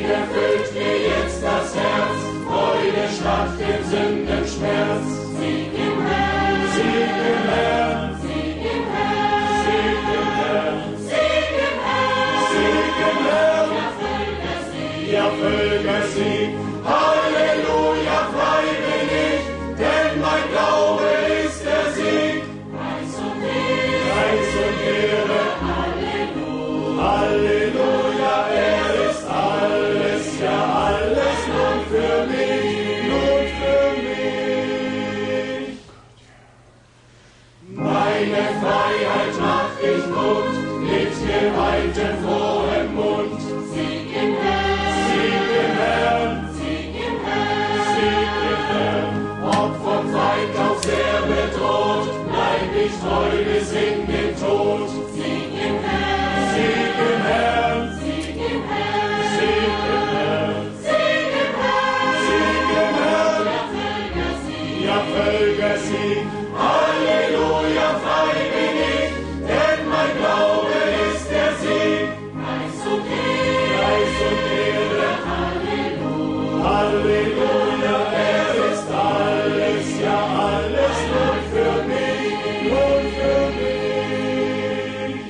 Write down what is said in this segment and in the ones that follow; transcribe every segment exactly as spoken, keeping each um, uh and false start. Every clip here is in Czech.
erfüllt mir jetzt das Herz, Freude statt dem Sündenschmerz. Sieg im Herrn, Sieg im Herrn, Sieg im Herrn, Sieg im Herrn, Sieg im Herrn, Sieg im Herrn, ja Völkersieg, Halleluja, frei bin ich, denn mein Glaube ist der Sieg. Preis und Ehre, Preis und Ehre, Halleluja, Halleluja, er ist alles, ja alles nun für mich, nun für mich. Meine Freiheit macht dich kund, mit geweintem frohem Mund. Sieg im Herrn, Sieg im Herrn, Sieg im Herrn, Sieg im Herrn. Ob vom Feind auch sehr bedroht, bleib ich treu bis in den Tod. Sieg im Herrn, Sieg im Herrn, Sieg im Herrn, Sieg im Herrn, Sieg im Herrn, Sieg im Herrn, ja Völkersieg, Halleluja, frei bin ich, denn mein Glaube ist der Sieg. Preis und Ehre, Preis und Ehre, Halleluja, Halleluja, er ist alles, ja alles nur für mich, nur für mich.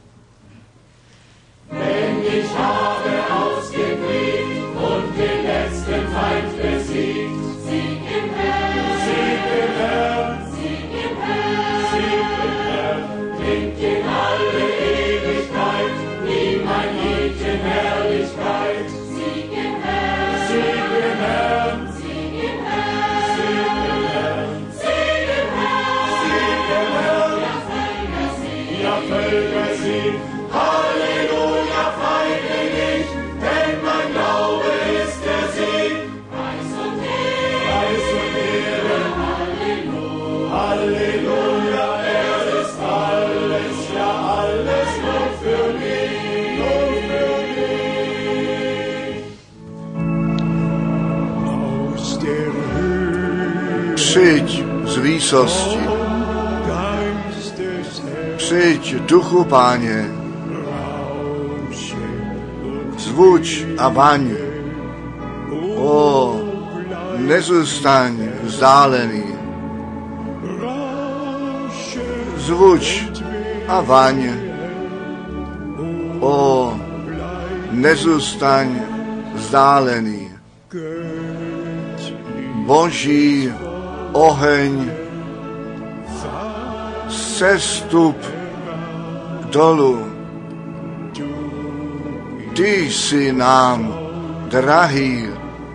Denn ich habe ausgekriegt und den letzten Feind besiegt. Sieg im Herrn, Sieg im Herrn, Sieg im Herrn, Sieg im Herrn, klingt in alle Ewigkeit, wie mein Lied in Herrlichkeit. Sieg im Herrn, Sieg im Herrn, Sieg im Herrn, Sieg im Herrn, Sieg im Herrn, Sieg im Herrn, ja Völkersieg, Halleluja, frei bin ich, denn mein Glaube ist der Sieg. Preis und Ehre, Preis und Ehre, Halleluja, Halleluja, er ist alles, ja alles nur für mich, nur für mich. Aus der Höhe Přiď z výsosti, Geistes Herr, přiď duchu Páně, rausche und zvuč a vaň, o, nezůstaň vzdálený, rausche zvuč a vaň, o, nezůstaň vzdálený. Boží oheň, sestup dolů. Ty jsi nám drahý,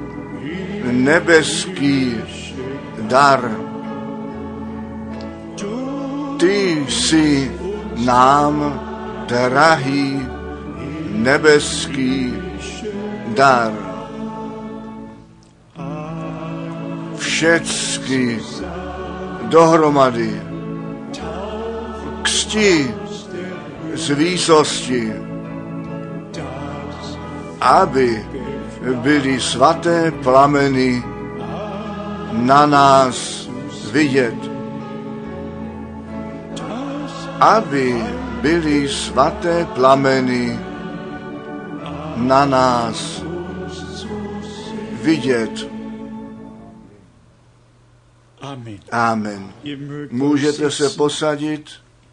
nebeský dar. Ty jsi nám drahý, nebeský dar. Všecky dohromady křti z výsosti, aby byly svaté plameny na nás vidět. Aby byly svaté plameny na nás vidět. Amen. Amen. Můžete se posadit,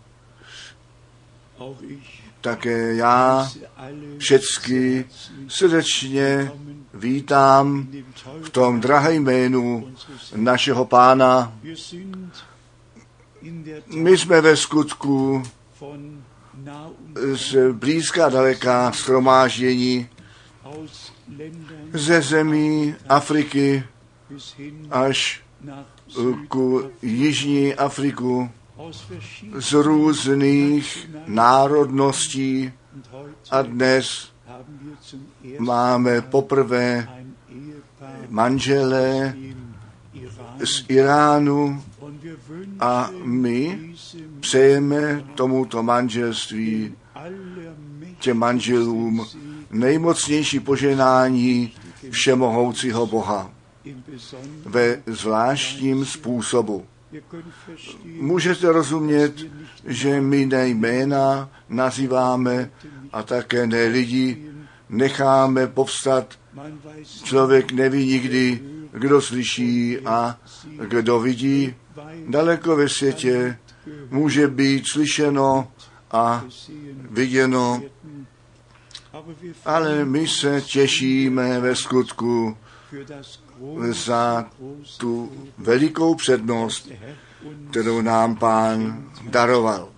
Auch ich také já všecky srdečně vítám v tom drahém jménu našeho Pána. Wir sind in der My jsme ve skutku von nah und z blízka a daleká shromáždění aus Ländern ze zemí Afriky bis hin až nach ku Jižní Afriku, aus verschiedenen z různých národností und heute a dnes haben wir zum ersten máme poprvé ein Ehepaar manželé im Iran z Iránu und wir wünschen a my diesem přejeme tomuto manželství, těm manželům nejmocnější poženání všemohoucího Boha ve zvláštním způsobu. Můžete rozumět, že my ne jména nazýváme a také ne lidi necháme povstat Člověk neví nikdy, kdo slyší a kdo vidí. Daleko ve světě může být slyšeno a viděno, ale my se těšíme ve skutku za tu velikou přednost, kterou nám Pán daroval.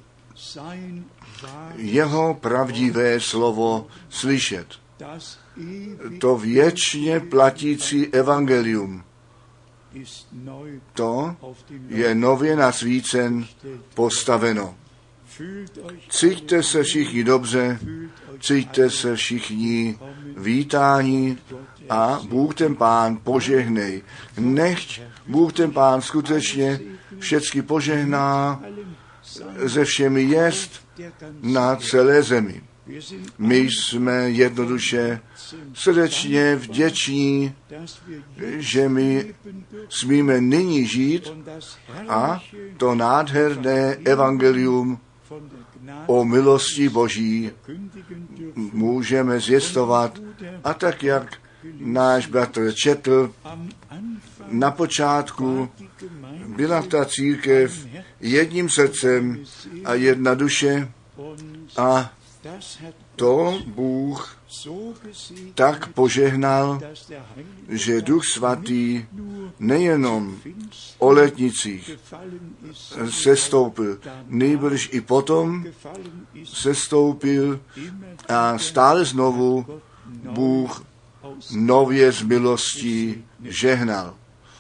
Jeho pravdivé slovo slyšet. To věčně platící evangelium. To je nově na svícen postaveno. Cíťte se všichni dobře, cíťte se všichni vítáni a Bůh ten Pán požehnej. Nechť Bůh ten Pán skutečně všecky požehná ze všemi jest na celé zemi. My jsme jednoduše srdečně vděční, že my smíme nyní žít a to nádherné evangelium o milosti Boží můžeme zvěstovat. A tak, jak náš bratr četl, na počátku byla ta církev jedním srdcem a jedna duše a to Bůh tak požehnal, že Duch Svatý nejenom o letnicích sestoupil, nejbrž i potom sestoupil a stále znovu Bůh nově z milostí žehnal.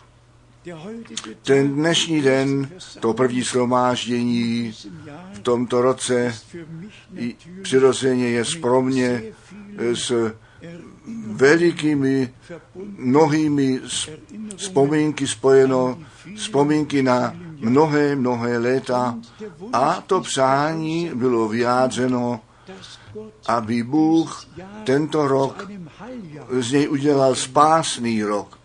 Ten dnešní den, to první shromáždění v tomto roce, přirozeně je pro mě s velikými, mnohými vzpomínky spojeno, vzpomínky na mnohé, mnohé léta a to přání bylo vyjádřeno, aby Bůh tento rok z něj udělal spásný rok.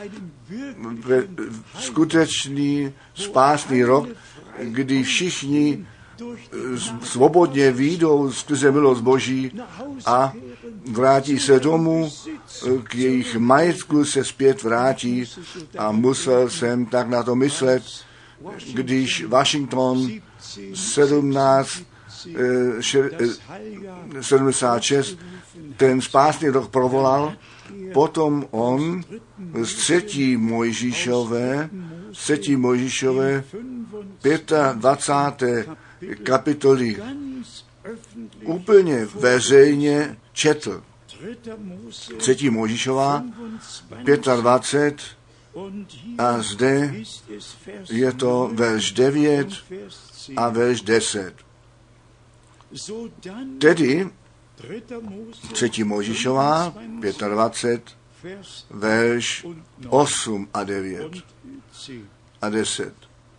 Skutečný spásný rok, kdy všichni svobodně výjdou skrze milost Boží a vrátí se domů, k jejich majetku se zpět vrátí a musel jsem tak na to myslet, když Washington sedmnáct sedmdesát šest ten spásný rok provolal, potom on z třetí Mojžíšové, z třetí Mojžíšové dvacáté páté kapitoly úplně veřejně četl. Třetí Mojžíšová, dvacet pět a zde je to verš devět a verš deset. Tedy třetí Mojžíšová, dvacet pět, verš osm a devět a deset.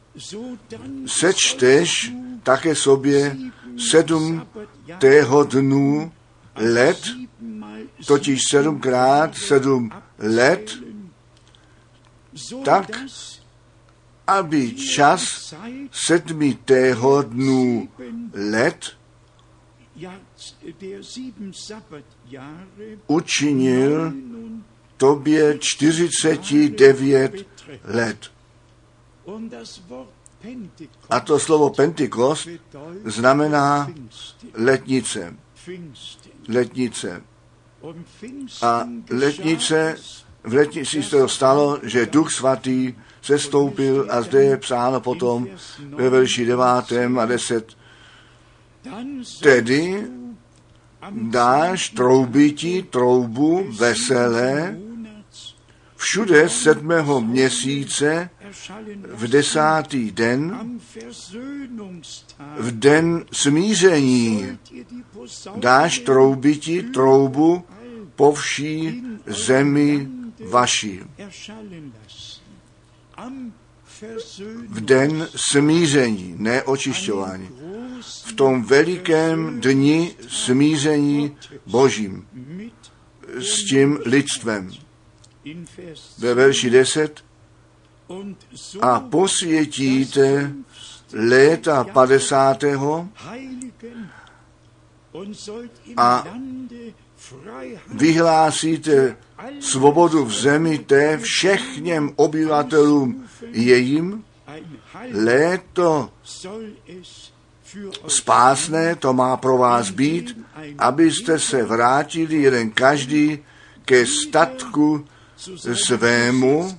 Sečteš také sobě sedm tého dnů let, totiž sedmkrát sedm let, tak, aby čas sedmi tého dnů let učinil tobě čtyřicet devět let. A to slovo Pentekost znamená letnice. Letnice. A letnice, v letnici se to stalo, že Duch Svatý sestoupil a zde je psáno potom ve verši devátém a deset. Tedy dáš troubiti troubu veselé všude sedmého měsíce v desátý den, v den smíření dáš troubiti troubu po vší zemi vaší. V den smíření, ne očišťování. V tom velikém dni smíření Božím s tím lidstvem. Ve verši deset. A posvětíte léta padesátého a vyhlásíte svobodu v zemi té všechněm obyvatelům jejím, léto spásné to má pro vás být, abyste se vrátili jeden každý ke statku svému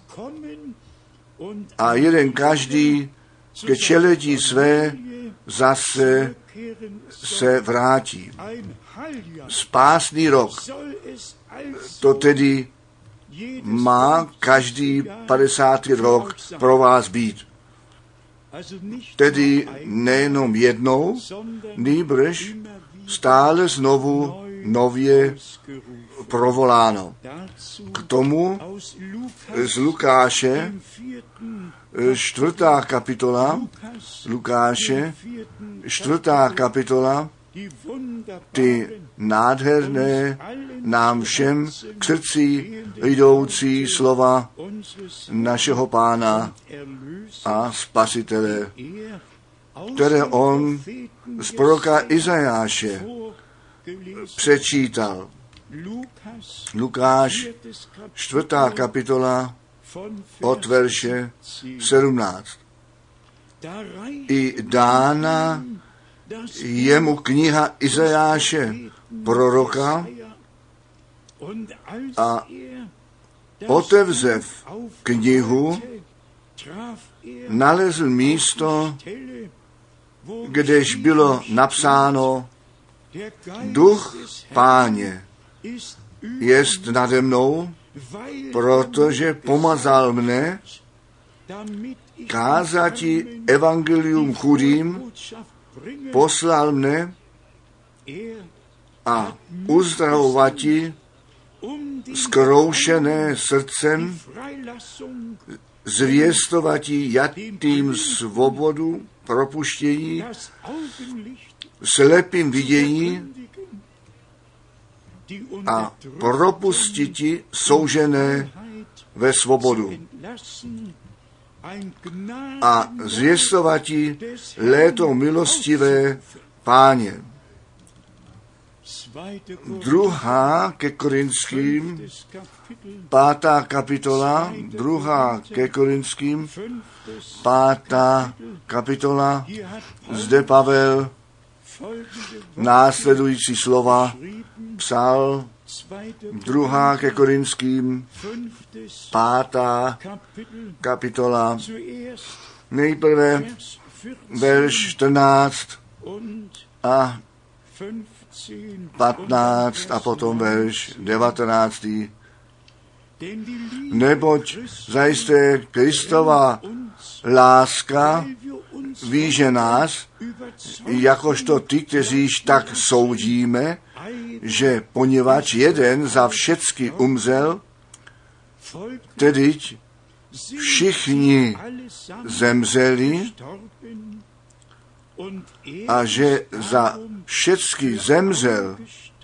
a jeden každý ke čeledí své zase se vrátí. Spásný rok, to tedy má každý padesátý rok pro vás být. Tedy nejenom jednou, nýbrž stále znovu nově provoláno. K tomu z Lukáše, čtvrtá kapitola, Lukáše, čtvrtá kapitola, ty nádherné, nám všem k srdci jdoucí slova našeho Pána a Spasitele, které on z proroka Izajáše přečítal. Lukáš, čtvrtá kapitola, od verše sedmnáct. I dána jemu kniha Izajáše, proroka, a otevřev knihu, nalezl místo, kdež bylo napsáno: Duch Páně jest nade mnou, protože pomazal mne kázati evangelium chudým, poslal mne a uzdravovati zkroušené srdcem, zvěstovati jatým svobodu, propuštění, slepým vidění a propustiti soužené ve svobodu a zvěstovati léto milostivé Páně. Druhá ke Korinským, pátá kapitola, druhá ke Korinským, pátá kapitola, zde Pavel následující slova psal, druhá ke Korinským, pátá kapitola, nejprve verš čtrnáct a patnáct a potom verš devatenáctý. Neboť zajisté Kristova láska víže nás, jakožto ty, kteříž tak soudíme, že poněvadž jeden za všecky umřel, tedy všichni zemřeli a že za všecky zemřel,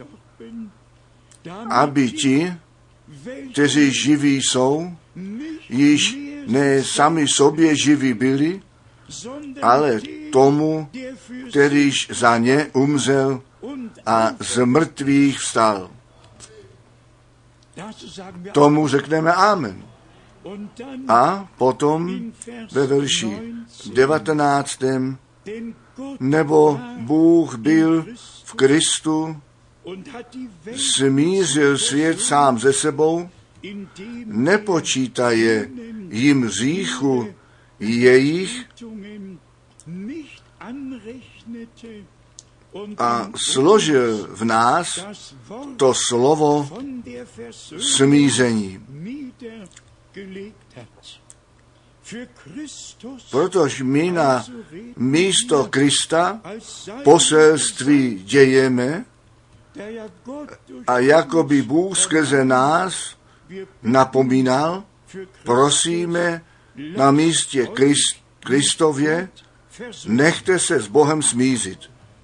aby ti, kteří živí jsou, již ne sami sobě živí byli, ale tomu, kterýž za ně umřel a z mrtvých vstal. Tomu řekneme amen. A potom ve verši devatenáctém nebo Bůh byl v Kristu, smířil svět sám ze sebou, nepočítaje jim hříchu jejich a složil v nás to slovo smíření. Protože my na místo Krista poselství dějeme a jako by Bůh skrze nás napomínal, prosíme na místě Krist, Kristově, nechte se s Bohem smířit.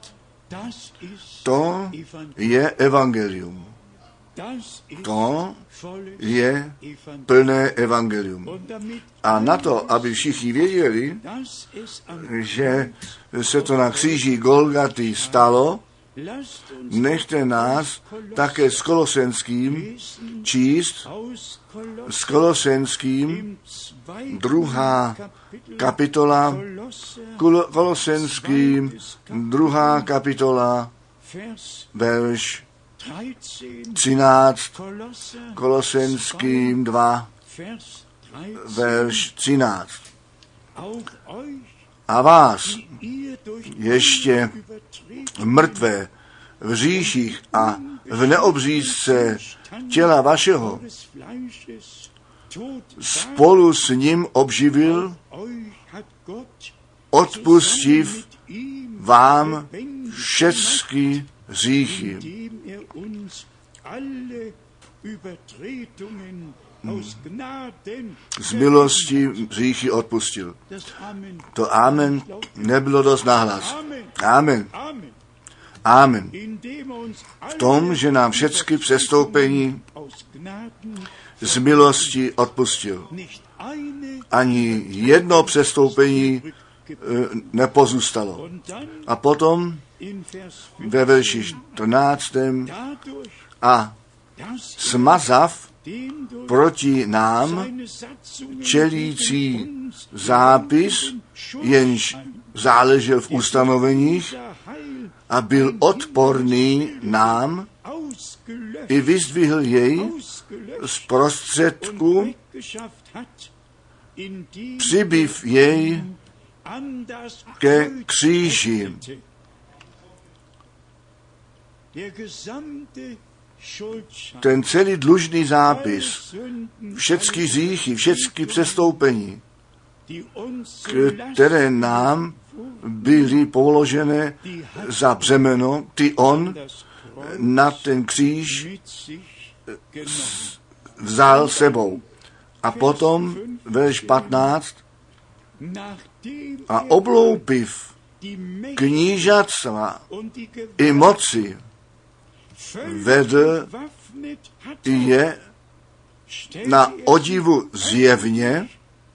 To je evangelium. To je plné evangelium. A na to, aby všichni věděli, že se to na kříži Golgaty stalo, Nechte nás také s Kolosenským číst, s Kolosenským, druhá kapitola, Kolosenským, druhá kapitola, verš třináct, Kolosenským dva, verš třináct. A vás, ještě mrtvé v hříších a v neobřízce těla vašeho, spolu s ním obživil, odpustiv vám všechny hříchy. Z milosti hříchy odpustil. To amen nebylo dost nahlas. Amen. Amen. V tom, že nám všechny přestoupení z milosti odpustil. Ani jedno přestoupení nepozůstalo. A potom ve verši čtrnáctém a smazav proti nám čelící zápis, jenž záležel v ustanoveních a byl odporný nám, i vyzdvihl jej z prostředku, přibyv jej ke kříži. Ten celý dlužný zápis, všechny hříchy, všechny přestoupení, které nám byly položené za břemeno, ty on na ten kříž vzal sebou. A potom verš patnáct a obloupiv knížatstva i moci vedl je na odivu zjevně,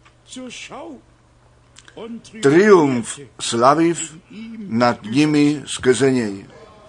triumf slaviv nad nimi skrze něj.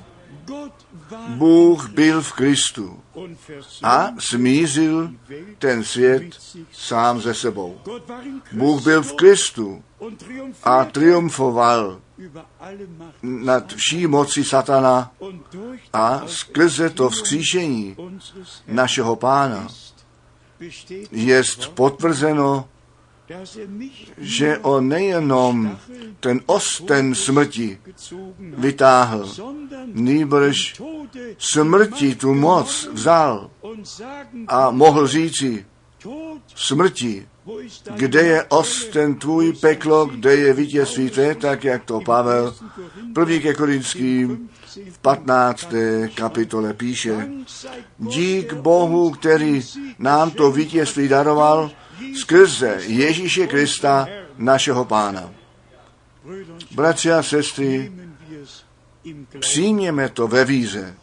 Bůh byl v Kristu a smířil ten svět sám ze sebou. Bůh byl v Kristu a triumfoval nad vší moci satana a skrze to vzkříšení našeho Pána jest potvrzeno, že on nejenom ten osten smrti vytáhl, nýbrž smrti tu moc vzal a mohl říci smrti, kde je osten tvůj peklo, kde je vítězství tvé, tak jak to Pavel první ke Korinským v patnácté kapitole píše. Dík Bohu, který nám to vítězství daroval skrze Ježíše Krista, našeho Pána. Bratři a sestry, přijměme to ve víře.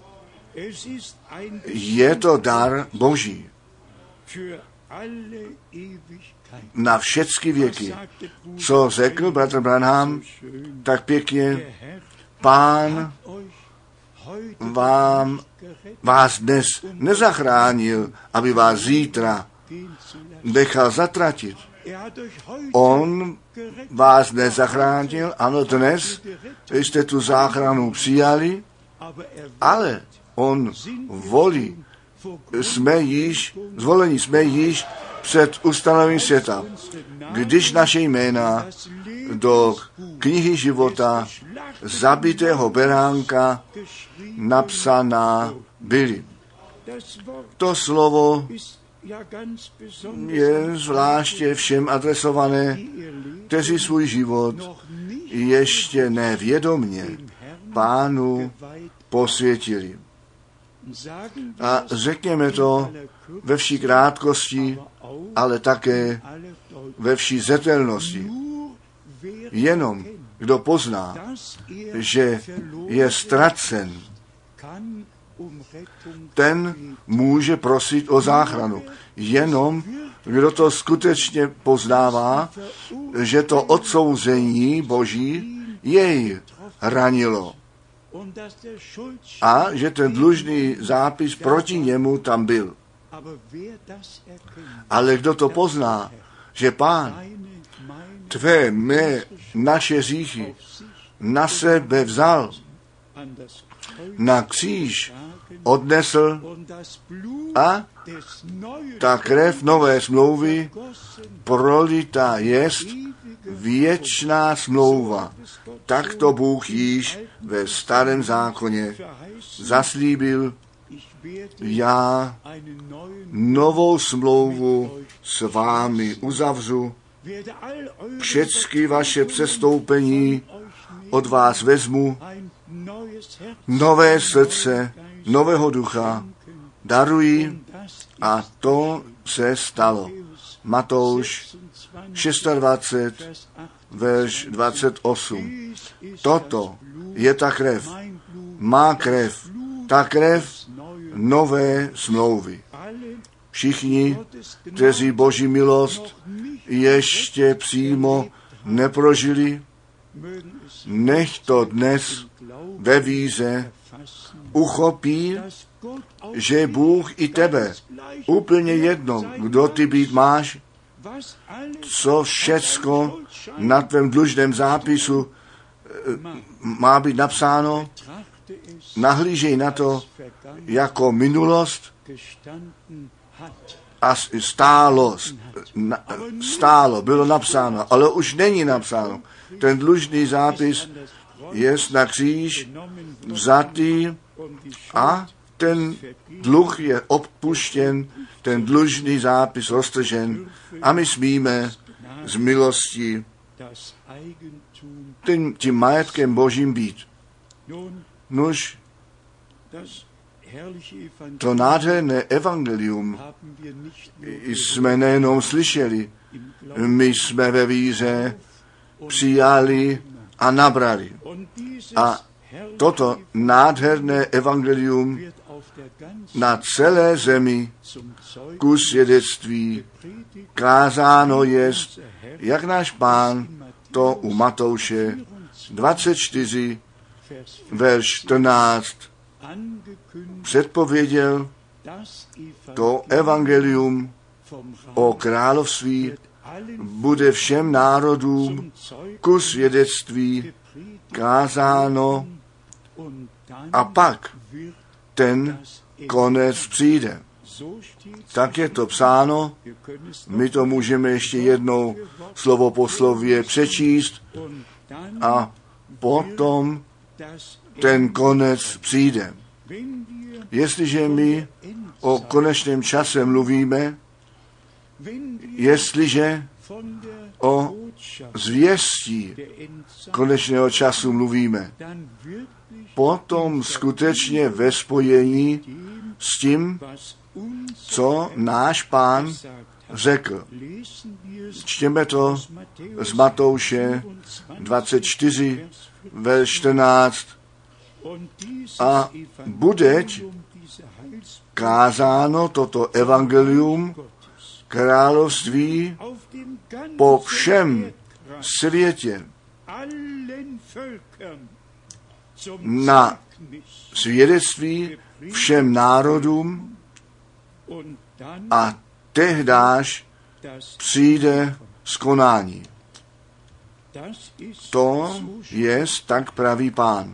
Je to dar Boží na všechny věky. Co řekl bratr Branham tak pěkně, Pán vám, vás dnes nezachránil, aby vás zítra nechal zatratit. On vás nezachránil, ano, dnes jste tu záchranu přijali, ale on volí, jsme již, zvolení jsme již před ustanovením světa, když naše jména do knihy života zabitého beránka napsaná byly. To slovo je zvláště všem adresované, kteří svůj život ještě nevědomně Pánu posvětili. A řekněme to ve vší krátkosti, ale také ve vší zetelnosti. Jenom kdo pozná, že je ztracen, ten může prosit o záchranu. Jenom kdo to skutečně poznává, že to odsouzení Boží jej ranilo. a že ten dlužný zápis proti němu tam byl. Ale kdo to pozná, že Pán tvé, mé, naše hříchy na sebe vzal, na kříž odnesl a ta krev nové smlouvy prolitá jest věčná smlouva. Tak to Bůh již ve starém zákoně zaslíbil. Já novou smlouvu s vámi uzavřu, všechny vaše přestoupení od vás vezmu, nové srdce, nového ducha daruji a to se stalo. Matouš dvacet šest, verš dvacet osm. Toto je ta krev, má krev, ta krev nové smlouvy. Všichni, kteří Boží milost ještě přímo neprožili, nech to dnes ve víře uchopí, že Bůh i tebe, úplně jedno, kdo ty být máš, co všecko na tvém dlužném zápisu má být napsáno, nahlížej na to jako minulost a stálo, stálo, bylo napsáno, ale už není napsáno. Ten dlužný zápis je na kříž vzatý a ten dluh je odpuštěn, ten dlužný zápis roztržen a my smíme z milosti tím, tím majetkem Božím být. Nuž, to nádherné evangelium jsme nejenom slyšeli, my jsme ve víře přijali a nabrali. A toto nádherné evangelium na celé zemi ku svědectví kázáno jest, jak náš Pán to u Matouše dvacet čtyři, verš čtrnáct předpověděl, to evangelium o království bude všem národům ku svědectví kázáno a pak ten konec přijde. Tak je to psáno, my to můžeme ještě jednou slovo po slově přečíst a potom ten konec přijde. Jestliže my o konečném čase mluvíme, jestliže o zvěstí konečného času mluvíme, potom skutečně ve spojení s tím, co náš Pán řekl. Čtěme to z Matouše dvacet čtyři, verš čtrnáct. A budeť kázáno toto evangelium království po všem světě na svědectví všem národům a tehdáž přijde skonání. To je tak pravý Pán.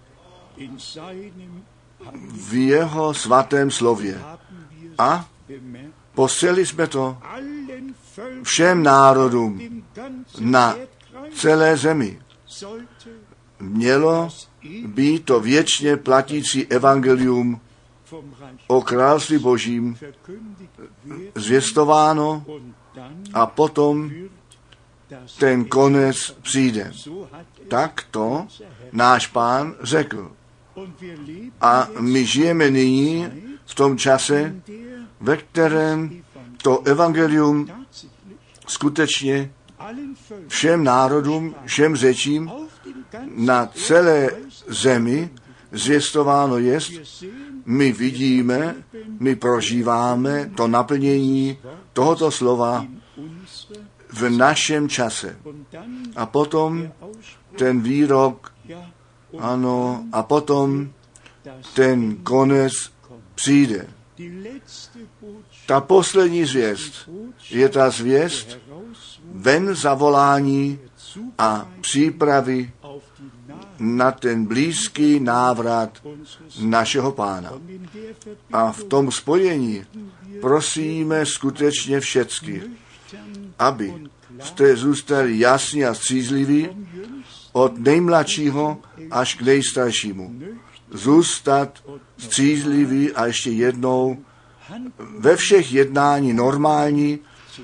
V jeho svatém slově. A poseli jsme to všem národům na celé zemi. Mělo být to věčně platící evangelium o království Božím zvěstováno a potom ten konec přijde. Tak to náš Pán řekl. A my žijeme nyní v tom čase, ve kterém to evangelium skutečně všem národům, všem řečím na celé zemi zvěstováno jest. My vidíme, my prožíváme to naplnění tohoto slova v našem čase. A potom ten výrok Ano, a potom ten konec přijde. Ta poslední zvěst je ta zvěst ven zavolání a přípravy na ten blízký návrat našeho Pána. A v tom spojení prosíme skutečně všecky, aby jste zůstali jasní a střízliví od nejmladšího až k nejstaršímu. Zůstat střízliví a ještě jednou ve všech jednání normální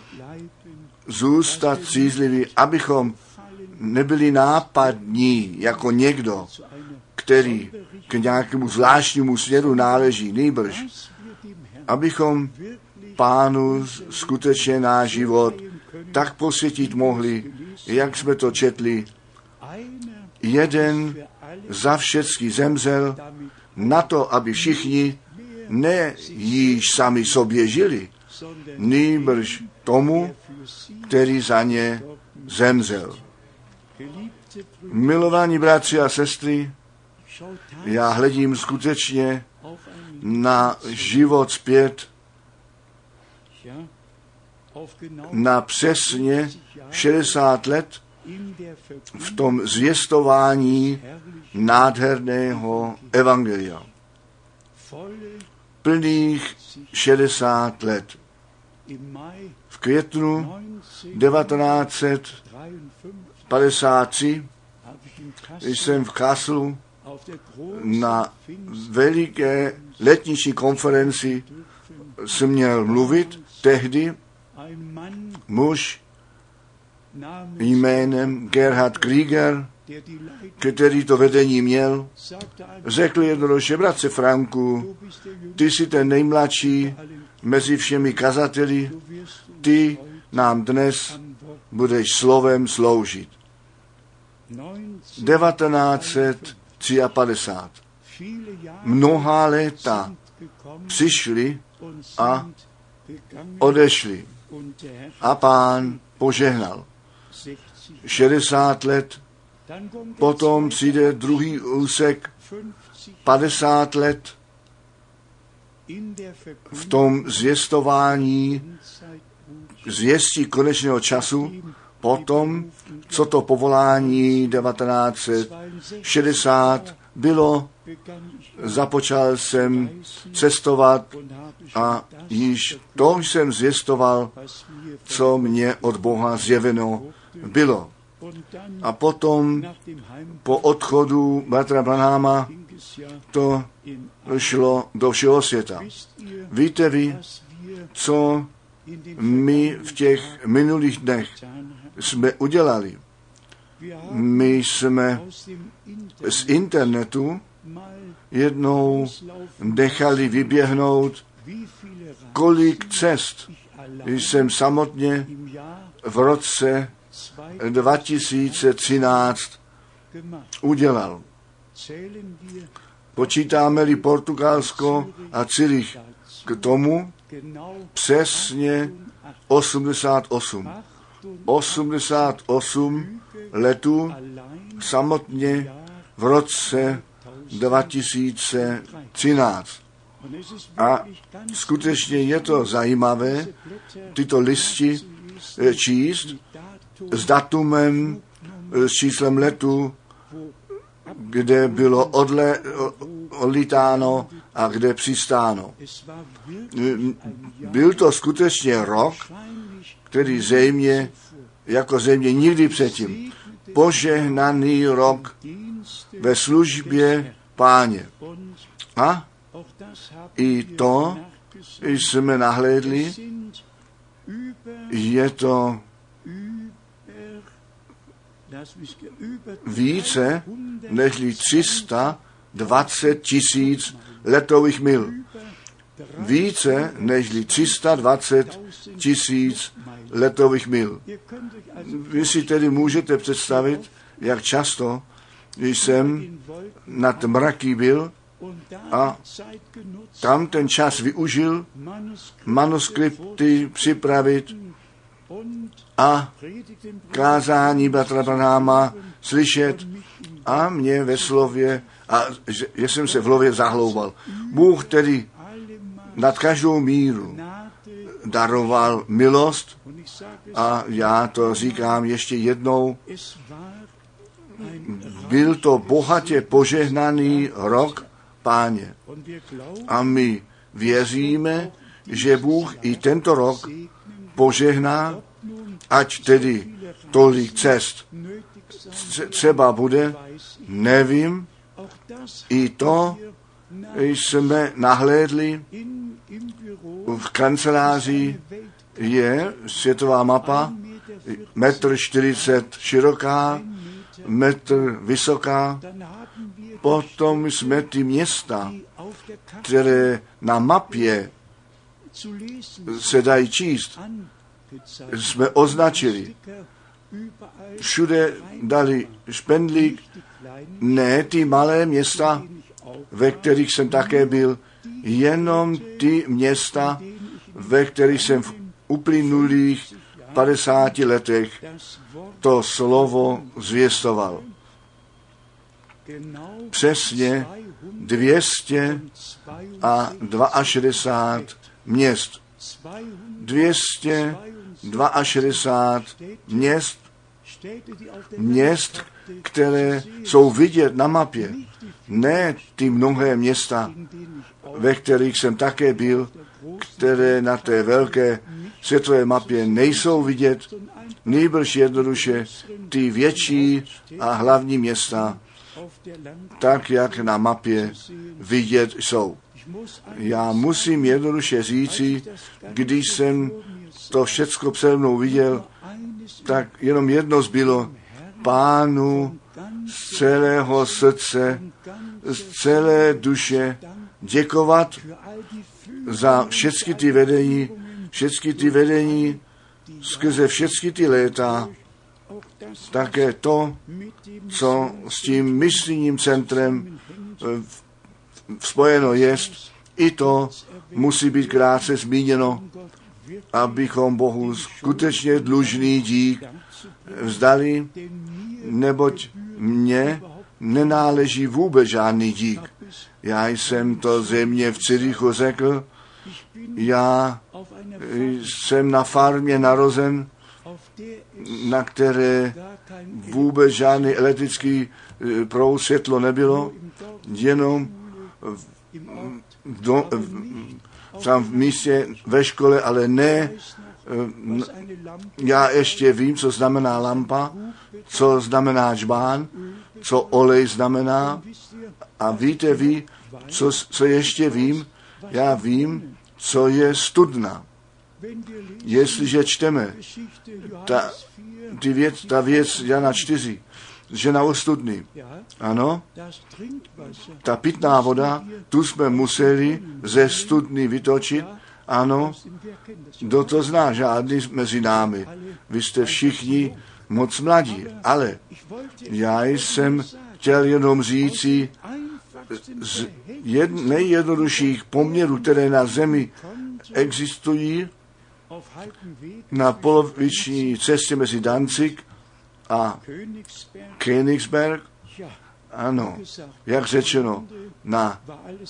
zůstat střízliví, abychom nebyli nápadní jako někdo, který k nějakému zvláštnímu směru náleží, nýbrž, abychom Pánu skutečně náš život tak posvětit mohli, jak jsme to četli. Jeden za všecky zemřel na to, aby všichni ne již sami sobě žili, nýbrž tomu, který za ně zemřel. Milovaní bratři a sestry, já hledím skutečně na život zpět, na přesně šedesát let v tom zvěstování nádherného evangelia. Plných šedesát let. V květnu devatenáct set padesát tři jsem v Kasselu na veliké letniční konferenci jsem měl mluvit. Tehdy muž jménem Gerhard Krieger, který to vedení měl, řekl jednoduše: bratře Franku, ty jsi ten nejmladší mezi všemi kazateli, ty nám dnes budeš slovem sloužit. devatenáct set padesát tři. Mnohá léta přišli a odešli. A Pán požehnal. šedesát let, potom přijde druhý úsek, padesát let v tom zvěstování, zvěstí konečného času, potom, co to povolání devatenáct set šedesát bylo, započal jsem cestovat a již to jsem zvěstoval, co mě od Boha zjeveno bylo. A potom po odchodu bratra Branhama to šlo do všeho světa. Víte vy, co my v těch minulých dnech jsme udělali? My jsme z internetu jednou nechali vyběhnout, kolik cest jsem samotně v roce dva tisíce třináct udělal. Počítáme-li Portugalsko a Zürich k tomu přesně osmdesát osm. osmdesát osm letů samotně v roce dva tisíce třináct. A skutečně je to zajímavé tyto listi číst s datumem, s číslem letu, kde bylo odle, odlítáno a kde přistáno. Byl to skutečně rok, který zřejmě, jako zřejmě nikdy předtím, požehnaný rok ve službě Páně. A i to jsme nahlédli, je to více než tři sta dvacet tisíc letových mil. Více než tři sta dvacet tisíc letových mil. Vy si tedy můžete představit, jak často jsem nad mraky byl a tam ten čas využil manuskripty připravit a kázání bratra Branhama slyšet a mě ve slově, a že, že jsem se v hlavě zahloubal. Bůh tedy nad každou míru daroval milost a já to říkám ještě jednou, byl to bohatě požehnaný rok Páně. A my věříme, že Bůh i tento rok požehná, ať tedy tolik cest třeba bude, nevím, i to jsme nahlédli v kanceláři, je světová mapa, metr čtyřicet široká, metr vysoká, potom jsme ty města, které na mapě se dají číst, jsme označili. Všude dali špendlík, ne ty malé města, ve kterých jsem také byl, jenom ty města, ve kterých jsem v uplynulých padesáti letech to slovo zvěstoval. Přesně dvě stě šedesát dva měst. dvě stě šedesát dva měst, měst, které jsou vidět na mapě. Ne ty mnohé města, ve kterých jsem také byl, které na té velké světové mapě nejsou vidět, nýbrž jednoduše ty větší a hlavní města, tak jak na mapě vidět jsou. Já musím jednoduše říci, když jsem to všecko přede mnou viděl, tak jenom jedno zbylo, Pánu z celého srdce, z celé duše děkovat za všechny ty vedení, všechny ty vedení skrze všechny ty léta, také to, co s tím misijním centrem spojeno jest, i to musí být krátce zmíněno, abychom Bohu skutečně dlužný dík vzdali, neboť mně nenáleží vůbec žádný dík. Já jsem to země v Cyrichu řekl, já jsem na farmě narozen, na které vůbec žádný elektrický proud, světlo nebylo, jenom v, do, v, tam v místě ve škole, ale ne, já ještě vím, co znamená lampa, co znamená žbán, co olej znamená, a víte vy, co, co ještě vím, já vím, co je studna. Jestliže čteme ta, ty věc, ta věc Jana čtyři, žena u studny, ano, ta pitná voda, tu jsme museli ze studny vytočit, ano, kdo to zná, žádný mezi námi, vy jste všichni moc mladí, ale já jsem chtěl jenom říci, z jed, nejjednodušších poměrů, které na zemi existují, na poloviční cestě mezi Danzig a Königsberg, ano, jak řečeno, na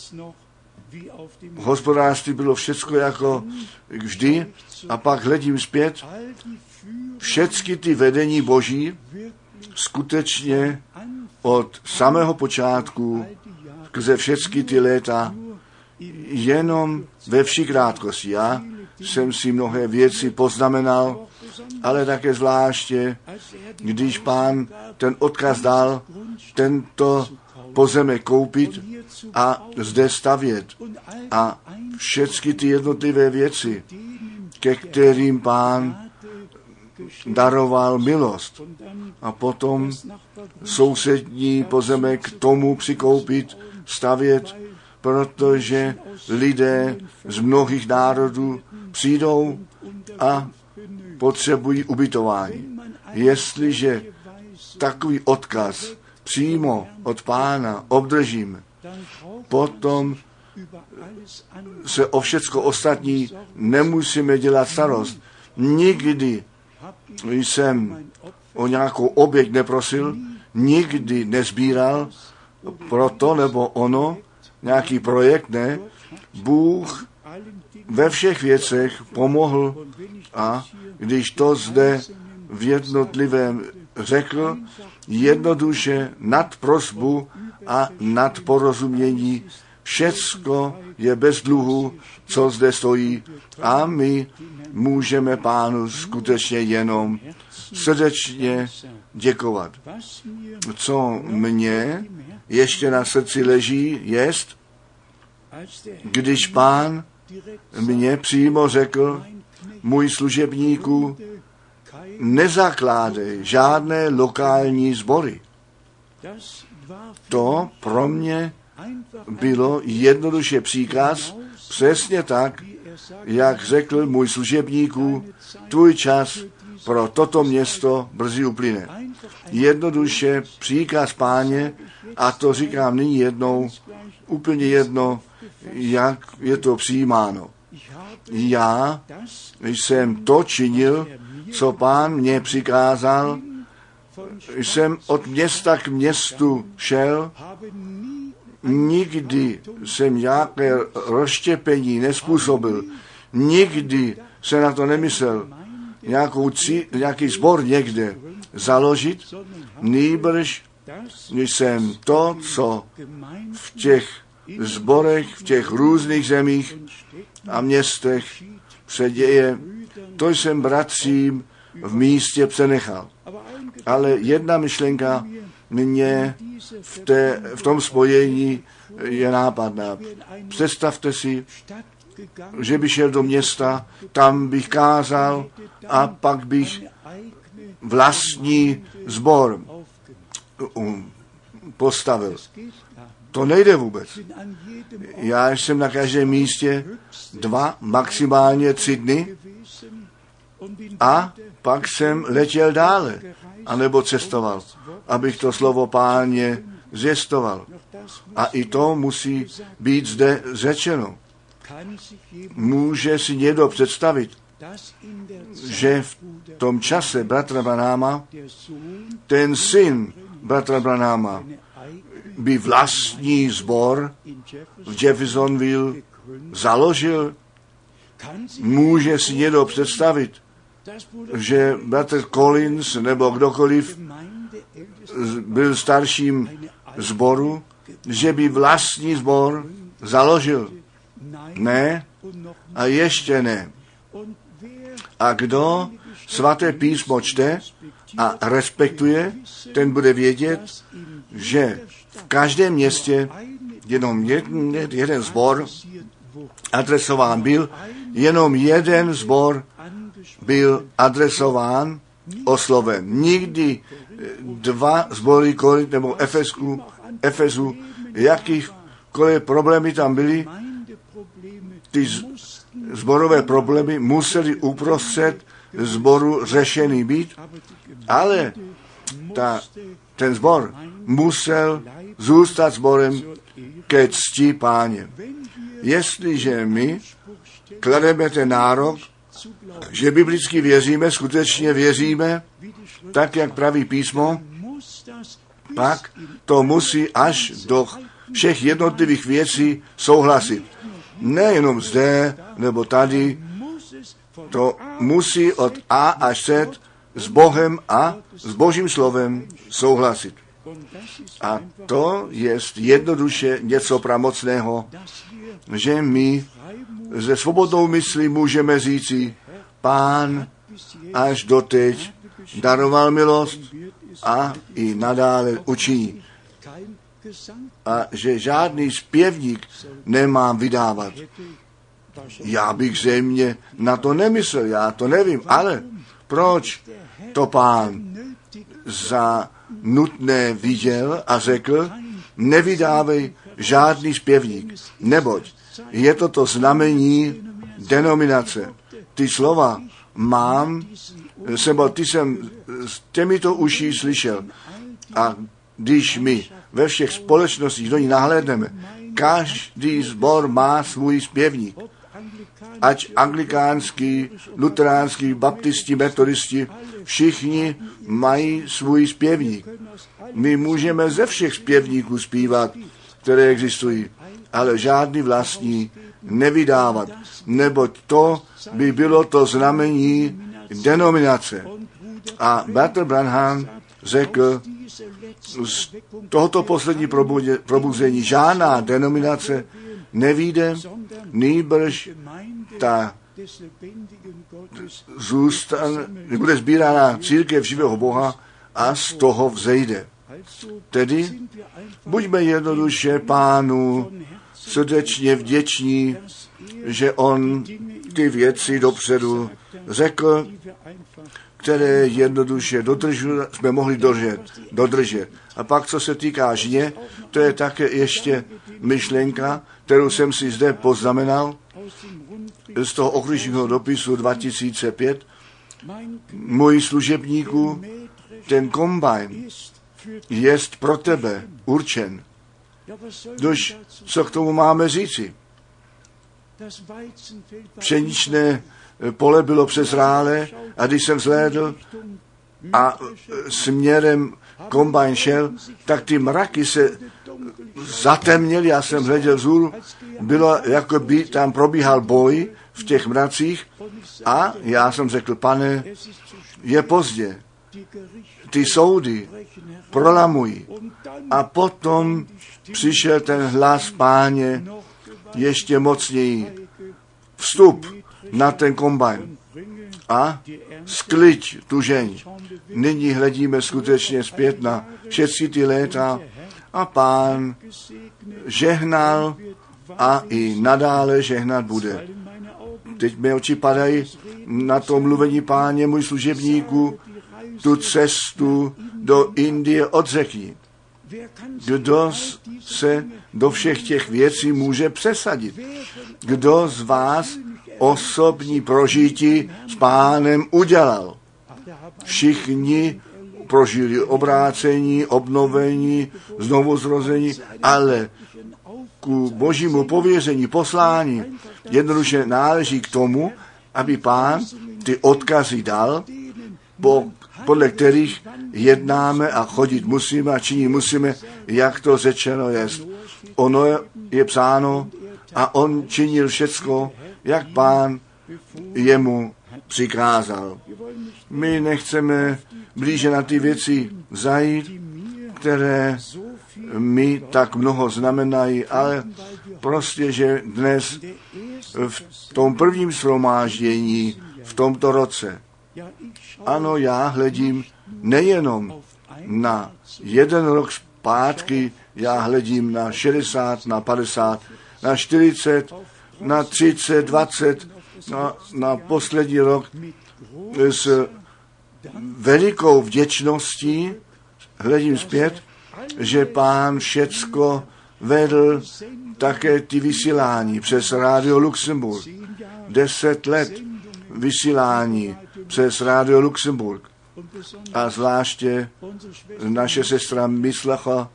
hospodářství bylo všecko jako vždy, a pak hledím zpět, všechny ty vedení Boží skutečně od samého počátku skrze všechny ty léta jenom ve vší krátkosti. Já jsem si mnohé věci poznamenal, ale také zvláště, když Pán ten odkaz dal, tento pozemek koupit a zde stavět. A všechny ty jednotlivé věci, ke kterým Pán daroval milost. A potom sousední pozemek k tomu přikoupit, stavět, protože lidé z mnohých národů přijdou a potřebují ubytování. Jestliže takový odkaz přímo od Pána obdržím, potom se o všecko ostatní nemusíme dělat starost. Nikdy jsem o nějakou oběť neprosil, nikdy nezbíral pro to nebo ono, nějaký projekt, ne. Bůh ve všech věcech pomohl a když to zde v jednotlivém řekl, jednoduše nad prosbu a nad porozumění, všecko je bez dluhu, co zde stojí a my můžeme Pánu skutečně jenom srdečně děkovat. Co mně ještě na srdci leží, jest, když Pán mě přímo řekl, můj služebníku, nezakládej žádné lokální sbory. To pro mě bylo jednoduše příkaz, přesně tak, jak řekl můj služebníku, tvůj čas pro toto město brzy uplyne. Jednoduše příkaz Páně, a to říkám nyní jednou, úplně jedno, jak je to přijímáno. Já jsem to činil, co Pán mě přikázal, jsem od města k městu šel, nikdy jsem nějaké rozštěpení nespůsobil, nikdy jsem na to nemyslel, nějakou cí, nějaký sbor někde založit, nýbrž jsem to, co v těch sborech, v těch různých zemích a městech se děje, to jsem bratřím v místě přenechal. Ale jedna myšlenka mě v, té, v tom spojení je nápadná. Představte si, že bych šel do města, tam bych kázal a pak bych vlastní sbor postavil. To nejde vůbec. Já jsem na každém místě dva, maximálně tři dny a pak jsem letěl dále, anebo cestoval, abych to slovo Páně zvěstoval. A i to musí být zde řečeno. Může si někdo představit, že v tom čase bratra Branhama, ten syn bratra Branhama by vlastní sbor v Jeffersonville založil? Může si někdo představit, že bratr Collins nebo kdokoliv byl starším sboru, že by vlastní sbor založil? Ne a ještě ne. A kdo svaté písmo čte a respektuje, ten bude vědět, že v každém městě jenom jeden, jeden sbor adresován byl, jenom jeden sbor byl adresován, osloven. Nikdy dva sbory Korint nebo Efesku, Efesu, jakýchkoliv problémy tam byly, ty zborové problémy musely uprostřed sboru řešený být, ale ta, ten sbor musel zůstat sborem ke cti Páně. Jestliže my klademe ten nárok, že biblicky věříme, skutečně věříme, tak, jak praví písmo, pak to musí až do všech jednotlivých věcí souhlasit. Nejenom zde nebo tady, to musí od A až Z s Bohem a s Božím slovem souhlasit. A to je jednoduše něco pramocného, že my ze svobodnou myslí můžeme říci, Pán až doteď daroval milost a i nadále učiní. A že žádný zpěvník nemám vydávat. Já bych zřejmě na to nemyslel, já to nevím, ale proč to Pán za nutné viděl a řekl, nevydávej žádný zpěvník, neboť je to to znamení denominace. Ty slova mám, nebo ty jsem s těmito uší slyšel. A když my ve všech společnostích do ní nahlédneme, každý sbor má svůj zpěvník. ať anglikánský, luteránský, baptisti, metodisti, všichni mají svůj zpěvník. My můžeme ze všech zpěvníků zpívat, které existují, ale žádný vlastní nevydávat, neboť to by bylo to znamení denominace. A bratr Branham řekl, z tohoto poslední probuzení žádná denominace nevyjde, nýbrž ta zůstane, bude sbírána církev živého Boha a z toho vzejde. Tedy buďme jednoduše Pánu srdečně vděční, že on ty věci dopředu řekl, které jednoduše dodržu, jsme mohli dodržet, dodržet. A pak, co se týká žně, to je také ještě myšlenka, kterou jsem si zde poznamenal z toho okružního dopisu dva tisíce pět. Můj služebníku, ten kombajn jest pro tebe určen. Dož, co k tomu máme říci? Pšeničné pole bylo přezrálé a když jsem zhlédl a směrem kombajn šel, tak ty mraky se zatemněly, já jsem hleděl vzhůru, bylo jako by tam probíhal boj v těch mracích a já jsem řekl, pane, je pozdě, ty soudy prolamují. A potom přišel ten hlas Páně ještě mocněji. Vstup na ten kombajn a skliď tu žeň. Nyní hledíme skutečně zpět na všechny ty léta a Pán žehnal a i nadále žehnat bude. Teď mé oči padají na to mluvení, Páně, můj služebníku, tu cestu do Indie odřekni. Kdo se do všech těch věcí může přesadit? Kdo z vás osobní prožití s Pánem udělal? Všichni prožili obrácení, obnovení, znovuzrození, ale ku božímu pověření, poslání jednoduše náleží k tomu, aby Pán ty odkazy dal, po, podle kterých jednáme a chodit musíme a činit musíme, jak to řečeno jest. Ono je psáno a on činil všecko, jak Pán jemu přikázal. My nechceme blíže na ty věci zajít, které mi tak mnoho znamenají, ale prostě, že dnes v tom prvním shromáždění v tomto roce, ano, já hledím nejenom na jeden rok zpátky, já hledím na šedesát, na padesát, na čtyřicet, na třicet, dvacet, na, na poslední rok s velikou vděčností hledím zpět, že Pán všecko vedl, také ty vysílání přes Radio Luxemburg. Deset let vysílání přes Radio Luxemburg. A zvláště naše sestra Mislacha,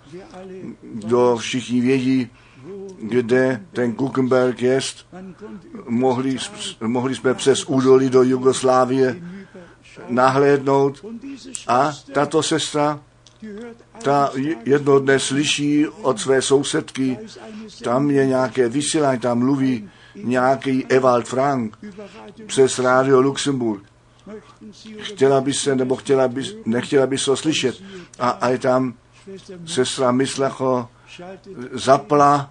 kdo všichni vědí, kde ten Kuchenberg jest, mohli, mohli jsme přes údolí do Jugoslávie nahlédnout a tato sestra, ta jedno dne slyší od své sousedky, tam je nějaké vysílání, tam mluví nějaký Ewald Frank přes Radio Luxemburg. Chtěla by se, nebo chtěla by, nechtěla by se to slyšet. A, a je tam sestra Mislacho zapla,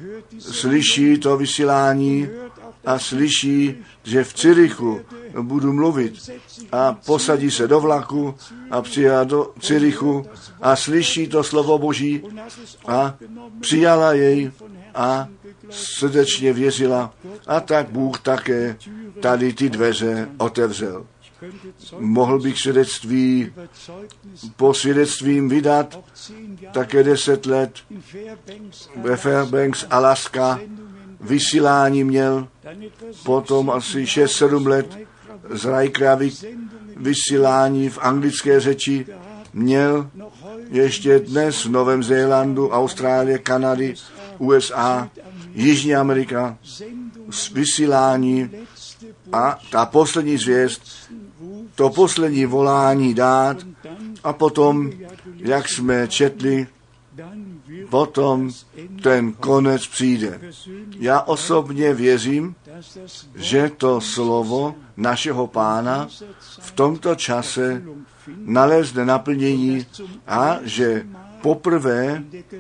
slyší to vysílání a slyší, že v Cyrichu budu mluvit a posadí se do vlaku a přijela do Cyrichu a slyší to slovo Boží a přijala jej a srdečně věřila a tak Bůh také tady ty dveře otevřel. Mohl bych svědectví po svědectvím vydat také deset let ve Fairbanks, Alaska, vysílání měl, potom asi šest sedm let z Reykjavik vysílání v anglické řeči měl, ještě dnes v Novém Zélandu, Austrálie, Kanady, U S A, Jižní Amerika, vysílání a ta poslední zvěst, to poslední volání dát a potom, jak jsme četli, potom ten konec přijde. Já osobně věřím, že to slovo našeho Pána v tomto čase nalezne naplnění a že poprvé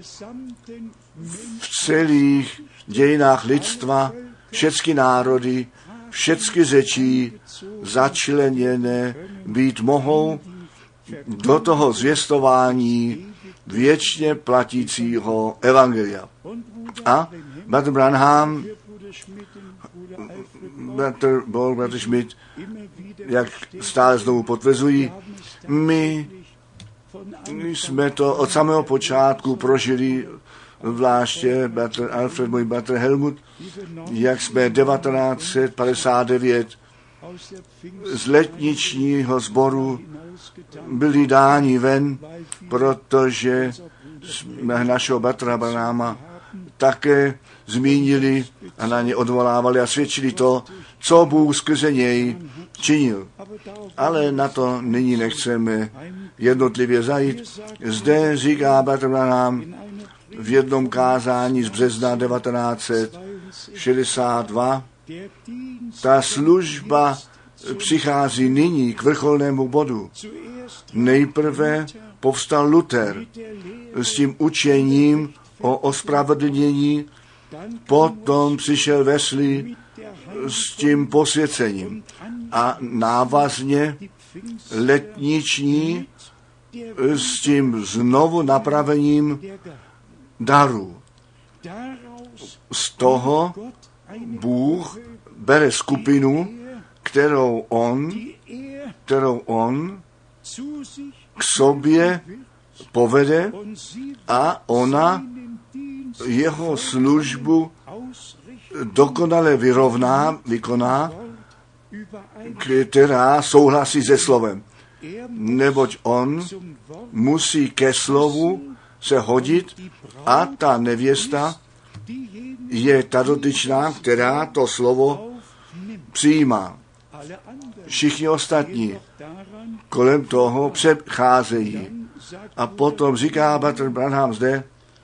v celých dějinách lidstva všechny národy, všechny řečí začleněné být mohou do toho zvěstování věčně platícího evangelia. A bratr Branham, bratr Bol, bratr Schmidt, jak stále znovu potvrzují, my jsme to od samého počátku prožili, zvláště bratr Alfred, můj bratr Helmut, jak jsme devatenáct set padesát devět z letničního sboru byli dáni ven, protože jsme našeho bratra Branhama také zmínili a na ně odvolávali a svědčili to, co Bůh skrze něj činil. Ale na to nyní nechceme jednotlivě zajít. Zde říká bratr Branham v jednom kázání z března devatenáct set šedesát dva, ta služba přichází nyní k vrcholnému bodu. Nejprve povstal Luther s tím učením o ospravedlnění, potom přišel Wesley s tím posvěcením a návazně letniční s tím znovu napravením daru. Z toho Bůh bere skupinu, kterou on, kterou on k sobě povede a ona jeho službu dokonale vyrovná, vykoná, která souhlasí se slovem. Neboť on musí ke slovu se hodit a ta nevěsta je ta dotyčná, která to slovo přijímá. Všichni ostatní kolem toho přecházejí. A potom říká bratr Branham zde,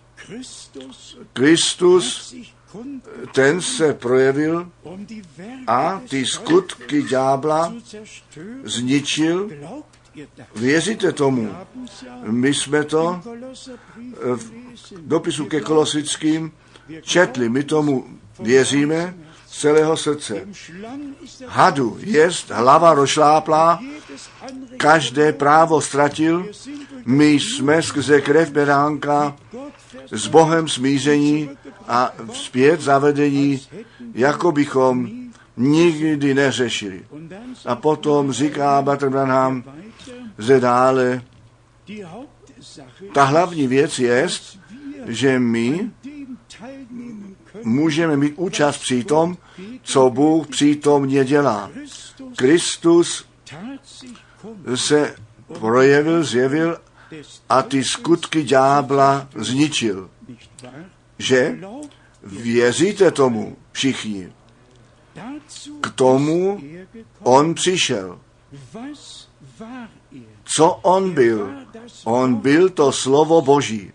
Kristus, ten se projevil a ty skutky ďábla zničil. Věříte tomu? My jsme to v dopisu ke Kolosickým četli, my tomu věříme z celého srdce. Hadu jest hlava rozšláplá, každé právo ztratil, my jsme skrze krev beránka s Bohem smíření a zpět zavedení, jako bychom nikdy neřešili. A potom říká bratr Branham zde dále, ta hlavní věc je, že my můžeme mít účast při tom, co Bůh přítomně dělá. Kristus se projevil, zjevil a ty skutky ďábla zničil. Že věříte tomu všichni? K tomu on přišel. Co on byl? On byl to slovo Boží,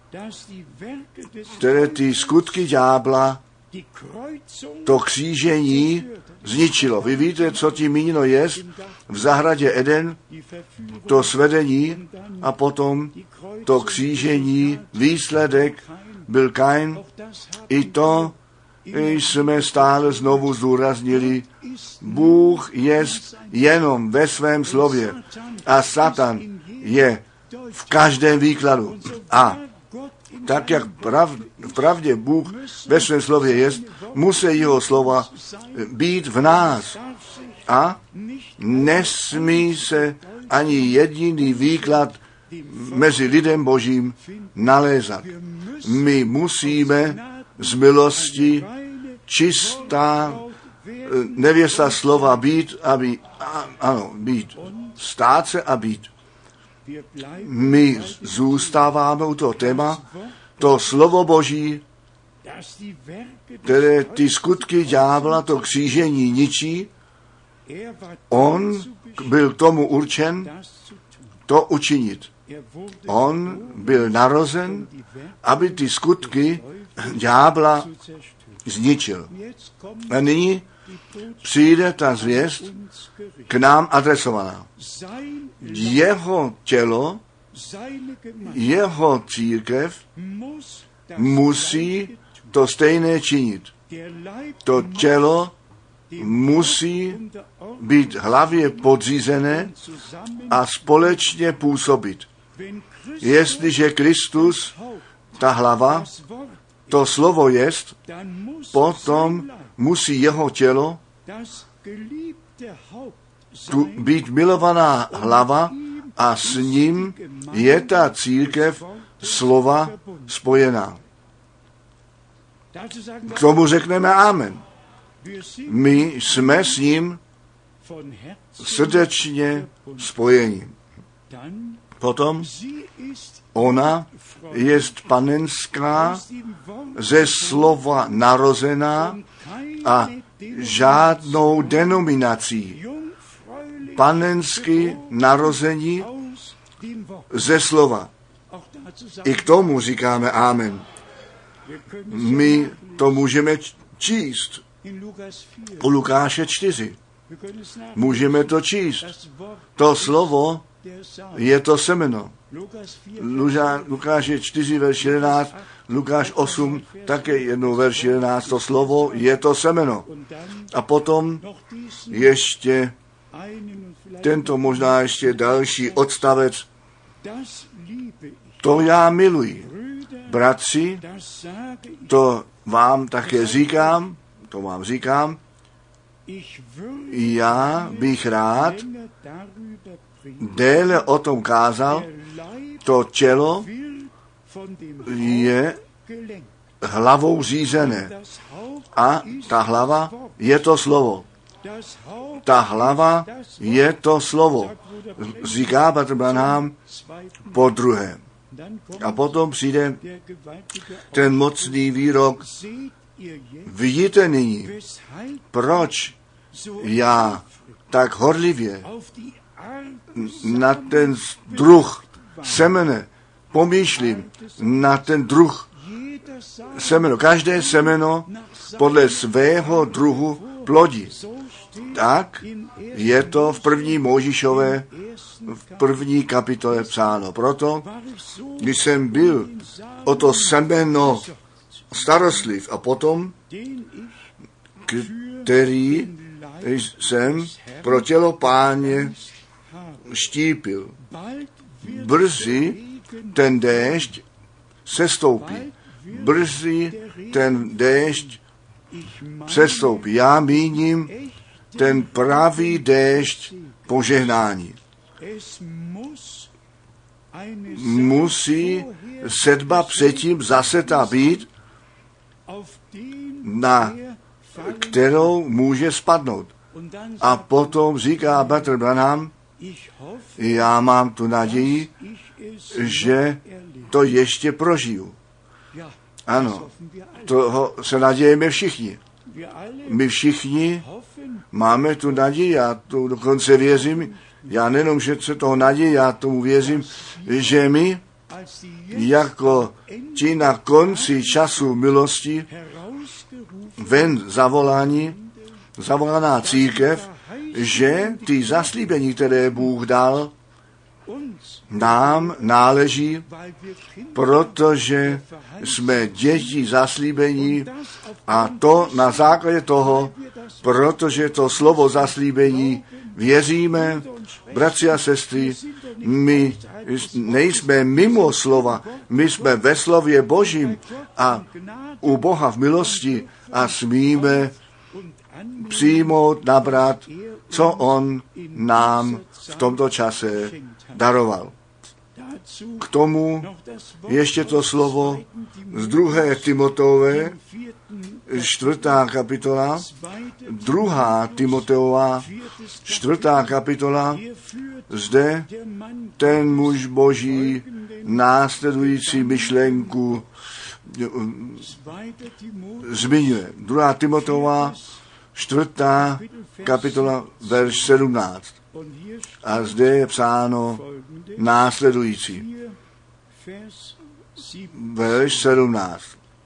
které ty skutky ďábla, to křížení zničilo. Vy víte, co tím míněno je? V zahradě Eden to svedení a potom to křížení, výsledek byl Kain. I to jsme stále znovu zdůraznili. Bůh jest jenom ve svém slově a Satan je v každém výkladu. A tak, jak prav, v pravdě Bůh ve svém slově jest, musí jeho slova být v nás. A nesmí se ani jediný výklad mezi lidem Božím nalézat. My musíme z milosti čistá nevěsta slova být, aby, ano, být, stát se a být. My zůstáváme u toho téma, to slovo Boží, které ty skutky ďábla, to křížení ničí. On byl k tomu určen to učinit. On byl narozen, aby ty skutky ďábla zničil. A nyní přijde ta zvěst k nám adresovaná. Jeho tělo, jeho církev musí to stejné činit. To tělo musí být hlavě podřízené a společně působit. Jestliže Kristus, ta hlava, to slovo jest, potom musí jeho tělo tu být milovaná hlava a s ním je ta církev slova spojená. K tomu řekneme amen. My jsme s ním srdečně spojeni. Potom ona je panenská, ze slova narozená a žádnou denominací. Panensky narození ze slova. I k tomu říkáme amen. My to můžeme číst. U Lukáše čtyři. Můžeme to číst. To slovo je to semeno. Lukáše čtyři, verš jedenáct, Lukáš osm, také jednou verš jedenáct, to slovo je to semeno. A potom ještě tento možná ještě další odstavec. To já miluji. Bratři, to vám také říkám, to vám říkám, já bych rád déle o tom kázal, to tělo je hlavou řízené a ta hlava je to slovo. Ta hlava je to slovo, říká Bratr Branham po druhé. A potom přijde ten mocný výrok, vidíte nyní, proč já tak horlivě na ten druh semene pomýšlím, na ten druh semeno. Každé semeno podle svého druhu plodí. Tak je to v první Mojžíšové, v první kapitole psáno. Proto, když jsem byl o to semeno starostliv a potom, který jsem pro tělo Páně štípil. Brzy ten déšť sestoupí. Brzy ten déšť sestoupí. Já míním ten pravý déšť požehnání. Musí sedba předtím zasetá být, na kterou může spadnout. A potom říká Bratr Branham, já mám tu naději, že to ještě prožiju. Ano, toho se nadějeme všichni. My všichni máme tu naději, já tu dokonce věřím, já nejenom, že se toho naději, já tomu věřím, že my jako ti na konci času milosti ven zavolání, zavolaná církev, že ty zaslíbení, které Bůh dal, nám náleží, protože jsme děti zaslíbení a to na základě toho, protože to slovo zaslíbení věříme, bratři a sestry, my nejsme mimo slova, my jsme ve slově Božím a u Boha v milosti a smíme přijmout, nabrat, co On nám v tomto čase daroval. K tomu ještě to slovo z druhé Timoteové, čtvrtá kapitola, druhá Timoteová, čtvrtá kapitola, zde ten muž Boží následující myšlenku zmiňuje. Druhá Timoteova, čtvrtá kapitola, verš sedmnáct. A zde je psáno následující. Verš sedmnáct.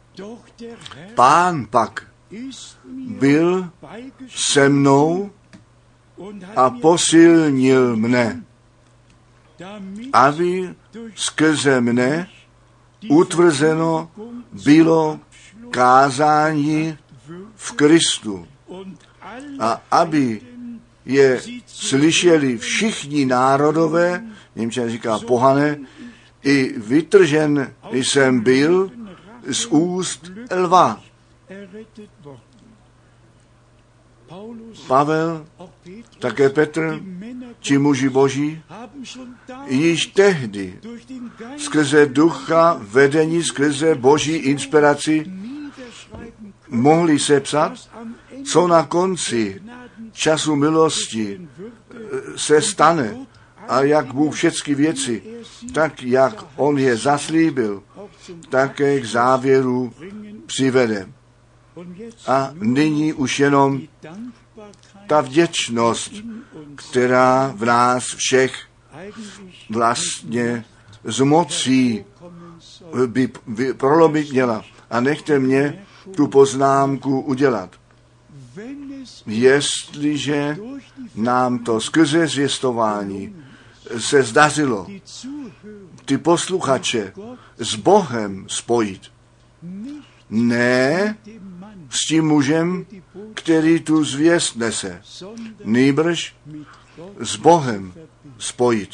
Pán pak byl se mnou a posilnil mne, aby skrze mne utvrzeno bylo kázání v Kristu a aby je slyšeli všichni národové, němčina říká pohané, i vytržen jsem byl z úst lva. Pavel, také Petr, či muži boží, již tehdy skrze ducha vedení, skrze boží inspiraci mohli sepsat, co na konci času milosti se stane a jak Bůh všechny věci, tak jak on je zaslíbil, také k závěru přivede. A nyní už jenom ta vděčnost, která v nás všech vlastně z mocí by, by prolomit měla. A nechte mě tu poznámku udělat. Jestliže nám to skrze zvěstování se zdařilo ty posluchače s Bohem spojit, ne s tím mužem, který tu zvěst nese, nýbrž s Bohem spojit.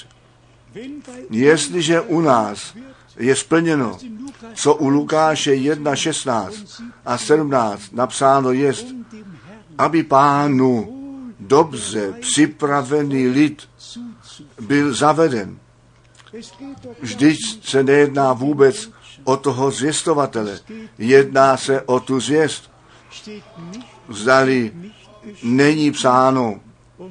Jestliže u nás je splněno, co u Lukáše jedna šestnáct a sedmnáct napsáno jest, aby Pánu dobře připravený lid byl zaveden. Vždyť se nejedná vůbec o toho zvěstovatele, jedná se o tu zvěst. Zdali není psáno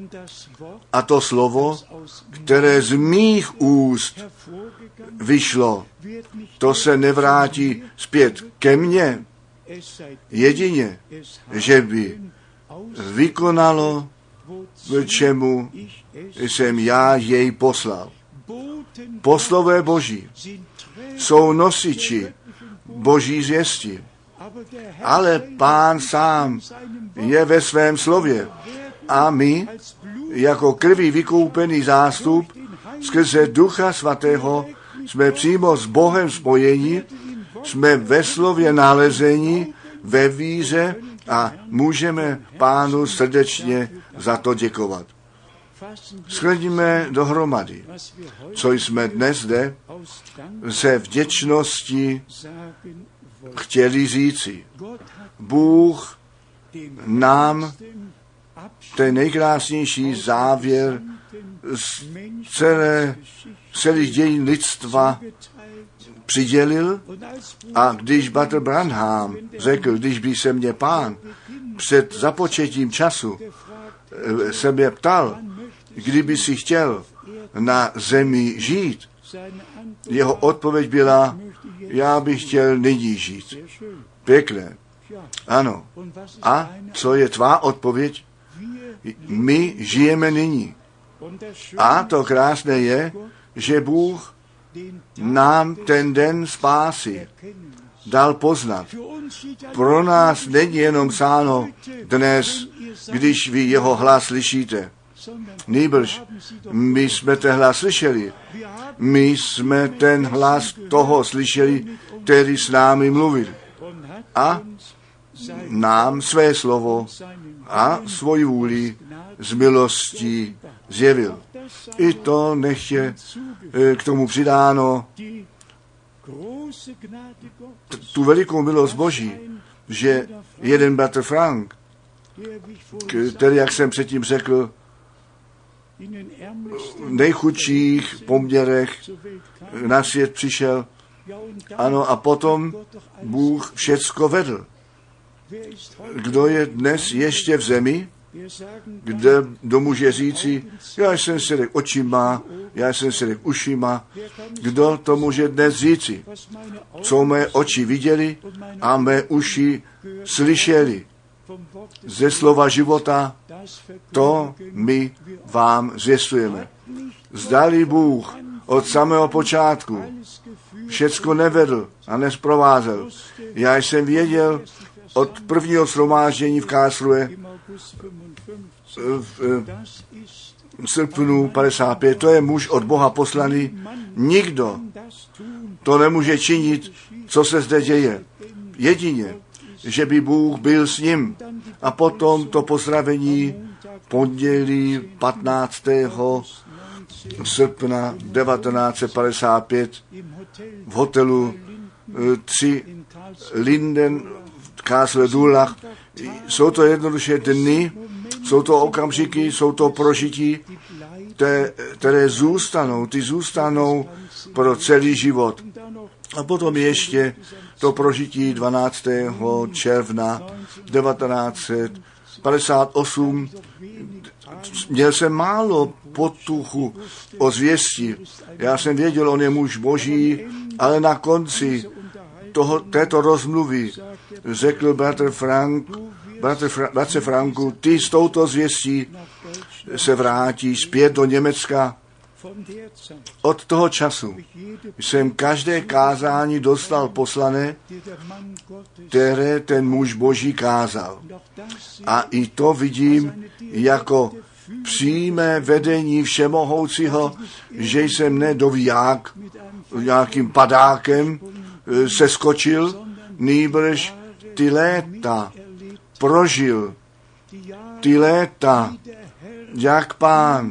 a to slovo, které z mých úst vyšlo, to se nevrátí zpět ke mně, jedině, že by vykonalo, k čemu jsem já jej poslal. Poslové boží jsou nosiči boží zvěsti, ale Pán sám je ve svém slově a my, jako krví vykoupený zástup, skrze Ducha Svatého jsme přímo s Bohem spojeni, jsme ve slově nalezeni, ve víře a můžeme Pánu srdečně za to děkovat. Shrníme dohromady, co jsme dnes zde ze vděčnosti chtěli říci. Bůh nám ten nejkrásnější závěr z celé, celých dějin lidstva přidělil a když Bater Branham řekl, když by se mě Pán před započetím času se mě ptal, kdyby si chtěl na zemi žít, jeho odpověď byla, já bych chtěl nyní žít. Pěkné. Ano. A co je tvá odpověď? My žijeme nyní. A to krásné je, že Bůh nám ten den spásy dal poznat. Pro nás není jenom psáno dnes, když vy jeho hlas slyšíte. Nýbrž, my jsme ten hlas slyšeli. My jsme ten hlas toho slyšeli, který s námi mluvil. A nám své slovo a svoji vůli z milostí zjevil. I to nech je k tomu přidáno tu velikou milost Boží, že jeden bratr Frank, který, jak jsem předtím řekl, v nejchudších poměrech na svět přišel. Ano, a potom Bůh všecko vedl. Kdo je dnes ještě v zemi, kde kdo může říci, já jsem se očima Já jsem si řekl ušima, kdo to může dnes říci, co mé oči viděli a mé uši slyšeli ze slova života, to my vám zvěstujeme. Zdali Bůh od samého počátku všecko nevedl a nesprovázel. Já jsem věděl od prvního shromáždění v Karlsruhe v srpnu padesát pět, to je muž od Boha poslaný. Nikdo to nemůže činit, co se zde děje. Jedině, že by Bůh byl s ním. A potom to pozdravení pondělí patnáctého srpna devatenáct set padesát pět v hotelu tři Linden v Karlsruhe Durlach. Jsou to jednoduše dny, jsou to okamžiky, jsou to prožití, které zůstanou, ty zůstanou pro celý život. A potom ještě to prožití dvanáctého června devatenáct set padesát osm. Měl jsem málo potuchu o zvěsti. Já jsem věděl, on je muž Boží, ale na konci toho, této rozmluvy řekl bratr Frank, bratr, Fra, bratře Franku, ty s touto zvěstí se vrátíš zpět do Německa. Od toho času jsem každé kázání dostal poslané, které ten muž Boží kázal. A i to vidím jako přímé vedení všemohoucího, že jsem ne dovíják, nějakým padákem se skočil, nýbrž ty léta prožil, ty léta, jak Pán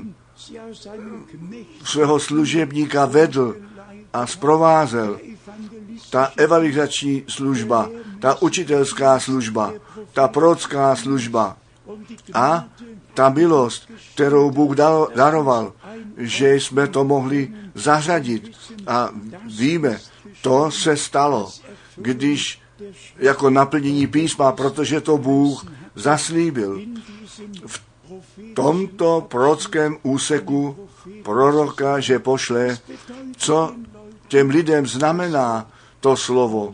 svého služebníka vedl a zprovázel. Ta evangelizační služba, ta učitelská služba, ta prorocká služba a ta milost, kterou Bůh daroval, že jsme to mohli zařadit. A víme, to se stalo, když jako naplnění písma, protože to Bůh zaslíbil. V tomto prorockém úseku proroka, že pošle, co těm lidem znamená to slovo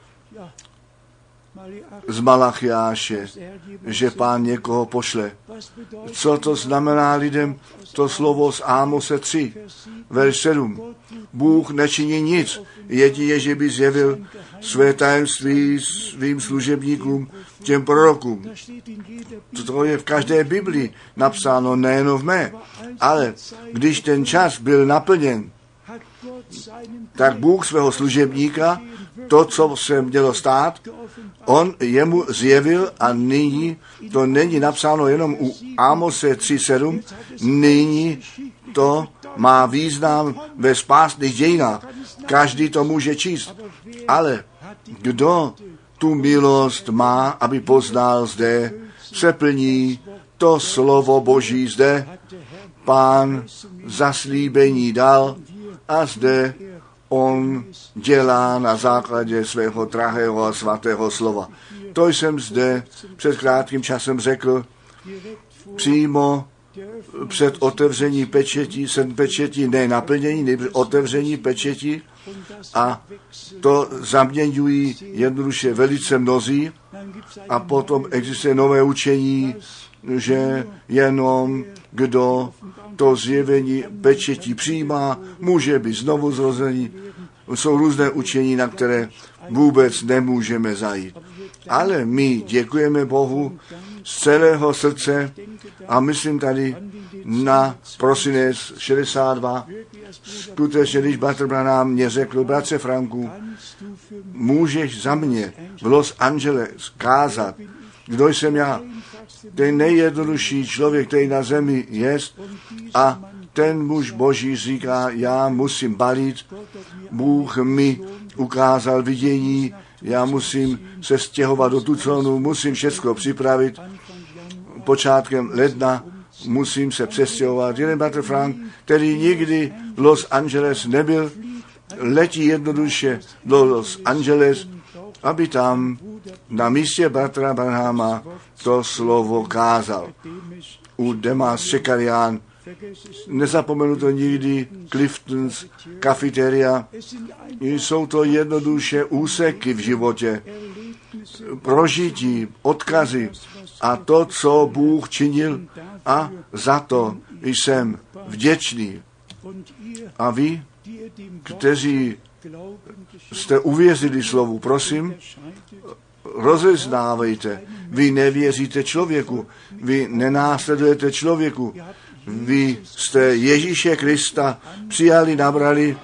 z Malachiáše, že Pán někoho pošle. Co to znamená lidem to slovo z Ámose tři, verš sedm. Bůh nečiní nic, jedině, že by zjevil své tajemství svým služebníkům, těm prorokům. To je v každé Biblii napsáno, nejen v mé, ale když ten čas byl naplněn, tak Bůh svého služebníka, to, co se mělo stát, on jemu zjevil a nyní, to není napsáno jenom u Ámose tři sedm, nyní to má význam ve spásných dějinách. Každý to může číst. Ale kdo tu milost má, aby poznal, zde se plní to slovo Boží, zde Pán zaslíbení dal a zde on dělá na základě svého drahého a svatého slova. To jsem zde před krátkým časem řekl přímo před otevření pečetí, sedm pečetí, ne naplnění, nejprve otevření pečetí a to zaměňují jednoduše velice mnozí a potom existuje nové učení, že jenom kdo to zjevení pečetí přijímá, může být znovu zrozený. Jsou různé učení, na které vůbec nemůžeme zajít. Ale my děkujeme Bohu z celého srdce a myslím tady na prosinec šedesát dva. Skutečně, když bratr Branham mě řekl, bratře Franku, můžeš za mě v Los Angeles kázat, kdo jsem já, ten nejjednodušší člověk, který na zemi je, a ten muž Boží říká, já musím balit, Bůh mi ukázal vidění, já musím se stěhovat do Tucsonu, musím všechno připravit, počátkem ledna musím se přestěhovat. Jeden bratr Frank, který nikdy v Los Angeles nebyl, letí jednoduše do Los Angeles, aby tam na místě bratra Branhama to slovo kázal. U Demas Šekarián Nezapomenu to nikdy, Clifton's Cafeteria. Jsou to jednoduše úseky v životě, prožití, odkazy a to, co Bůh činil, a za to jsem vděčný. A vy, kteří jste uvěřili slovu, prosím, rozeznávejte. Vy nevěříte člověku, vy nenásledujete člověku, vy jste Ježíše Krista přijali, nabrali,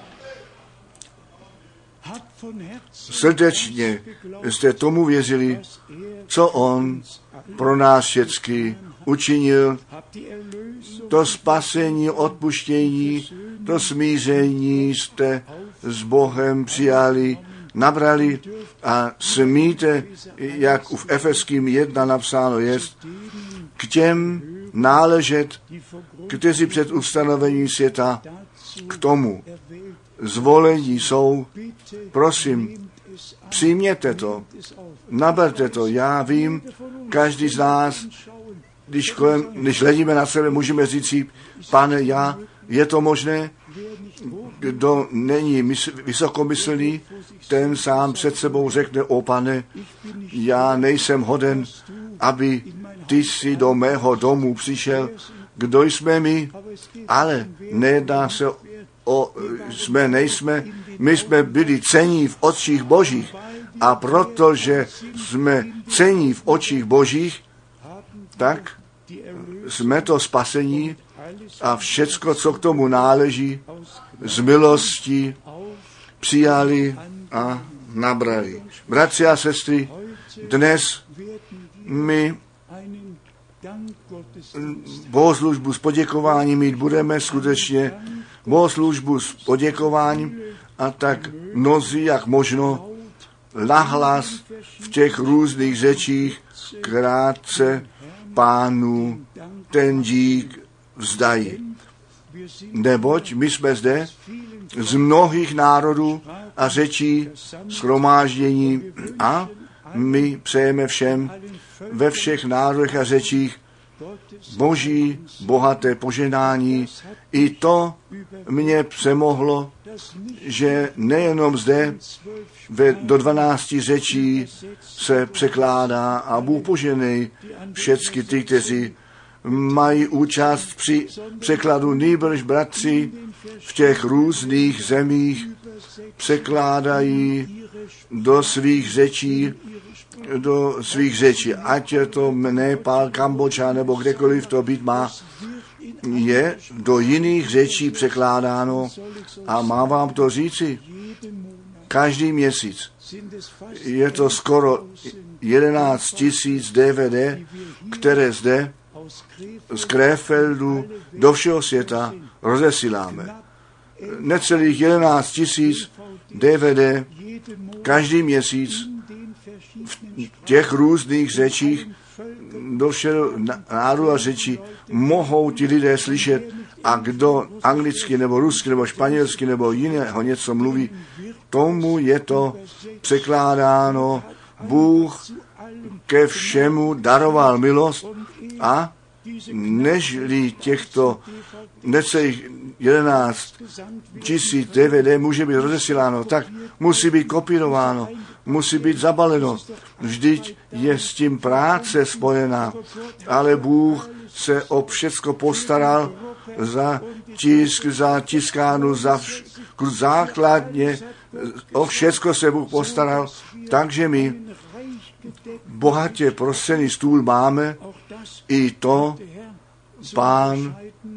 srdečně jste tomu věřili, co on pro nás všechny učinil, to spasení, odpuštění, to smíření jste s Bohem přijali, nabrali a smíte, jak v Efeským jedna napsáno je, k těm náležet, kteří před ustanovením světa k tomu zvolení jsou. Prosím, přijměte to, naberte to. Já vím, každý z nás, když, kolem, když hledíme na sebe, můžeme říct, Pane, já, je to možné? Kdo není mysl, vysokomyslný, ten sám před sebou řekne, o Pane, já nejsem hoden, aby ty si do mého domu přišel. Kdo jsme my? Ale nedá se o, jsme, nejsme, my jsme byli cení v očích Božích a protože jsme cení v očích Božích, tak jsme to spasení a všecko, co k tomu náleží, z milostí přijali a nabrali. Bratři a sestry, dnes my bohoslužbu s poděkováním mít budeme, skutečně bohoslužbu s poděkováním, a tak mnozí, jak možno, nahlas v těch různých řečích krátce Pánu ten dík vzdají. Neboť my jsme zde z mnohých národů a řečí shromáždění a my přejeme všem ve všech národech a řečích Boží bohaté poženání. I to mě přemohlo, že nejenom zde ve, do dvanácti řečí se překládá a Bůh poženej všecky ty, kteří mají účast při překladu, nýbrž bratři v těch různých zemích překládají do svých řečí, do svých řečí, ať je to Nepál, Kambodža nebo kdekoliv to být má, je do jiných řečí překládáno a mám vám to říci, každý měsíc je to skoro jedenáct tisíc D V D, které zde z Krefeldu do všeho světa rozesíláme. Necelých jedenáct tisíc D V D každý měsíc v těch různých řečích do všeho národu a řečí mohou ti lidé slyšet, a kdo anglicky nebo rusky nebo španělsky nebo jiného něco mluví, tomu je to překládáno. Bůh ke všemu daroval milost a nežli těchto necelých jedenáct tisíc D V D může být rozesíláno, tak musí být kopírováno, musí být zabaleno. Vždyť je s tím práce spojená, ale Bůh se o všecko postaral, za tisk, za tiskánu, za vš- základně, o všecko se Bůh postaral, takže my bohatě prostřený stůl máme, i to Pán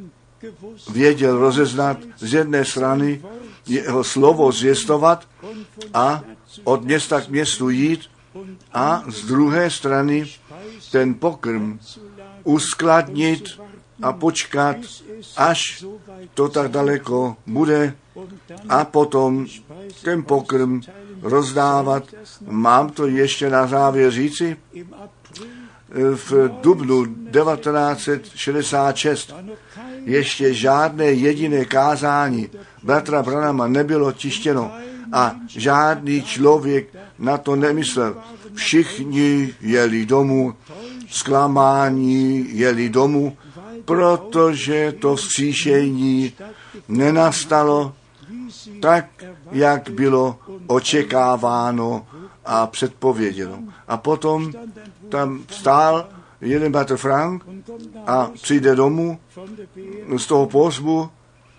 věděl rozeznat, z jedné strany jeho slovo zvěstovat a od města k městu jít a z druhé strany ten pokrm uskladnit a počkat, až to tak daleko bude a potom ten pokrm rozdávat. Mám to ještě na závěr říci. V dubnu devatenáct set šedesát šest ještě žádné jediné kázání bratra Branhama nebylo tištěno a žádný člověk na to nemyslel. Všichni jeli domů, zklamání jeli domů, protože to vzkříšení nenastalo tak, jak bylo očekáváno a předpověděno. A potom tam stál jeden bratr Frank a přijde domů z toho pohřbu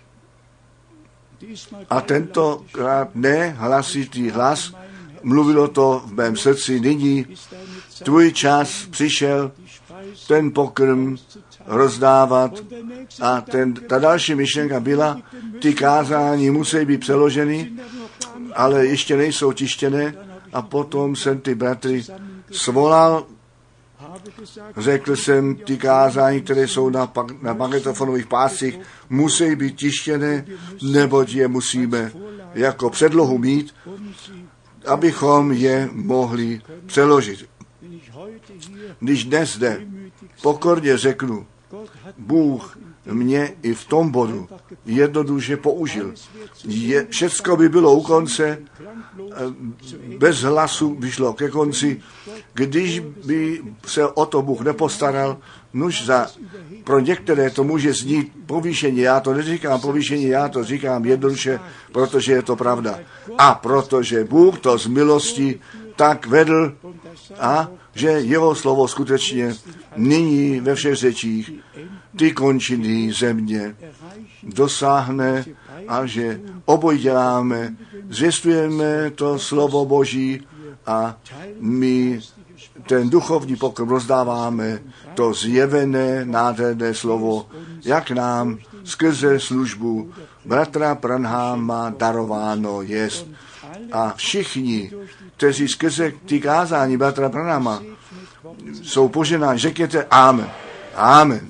a tentokrát ne hlasitý hlas, mluvilo to v mém srdci, nyní tvůj čas přišel ten pokrm rozdávat a ten, ta další myšlenka byla, ty kázání musí být přeloženy, ale ještě nejsou tištěné a potom jsem ty bratry svolal, řekl jsem, ty kázání, které jsou na, na magnetofonových páscích, musí být tištěné, neboť je musíme jako předlohu mít, abychom je mohli přeložit. Když dnes zde pokorně řeknu, Bůh mě i v tom bodu jednoduše použil. Je, všecko by bylo u konce, bez hlasu by šlo ke konci, když by se o to Bůh nepostaral, nuž za, pro některé to může znít povýšení, já to neříkám povýšení, já to říkám jednoduše, protože je to pravda. A protože Bůh to z milosti tak vedl a že jeho slovo skutečně nyní ve všech řečích ty končiny země dosáhne a že oboj děláme, zvěstujeme to slovo Boží a my ten duchovní pokrm rozdáváme, to zjevené, nádherné slovo, jak nám skrze službu bratra Branhama darováno jest. A všichni, kteří skrze ty kázání bratra Branhama jsou poženáni, řekněte amen. Amen.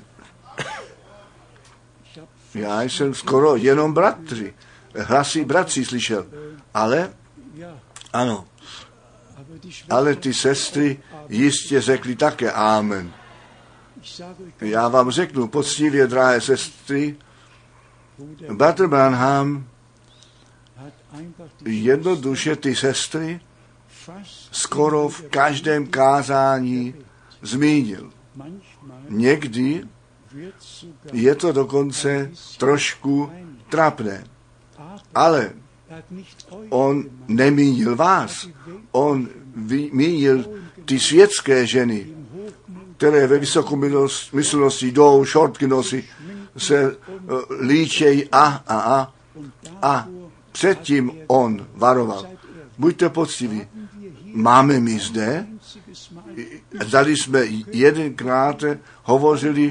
Já jsem skoro jenom bratři, hlasy bratří slyšel, ale, ano, ale ty sestry jistě řekli také amen. Já vám řeknu poctivě, drahé sestry, bratr Branham jednoduše ty sestry skoro v každém kázání zmínil. Někdy je to dokonce trošku trapné. Ale on nemínil vás. On mínil ty světské ženy, které ve vysokomyslnosti jdou, šortky nosí, se líčejí a, a, a. A předtím on varoval. Buďte poctiví. Máme my zde, zdali jsme jedenkrát hovořili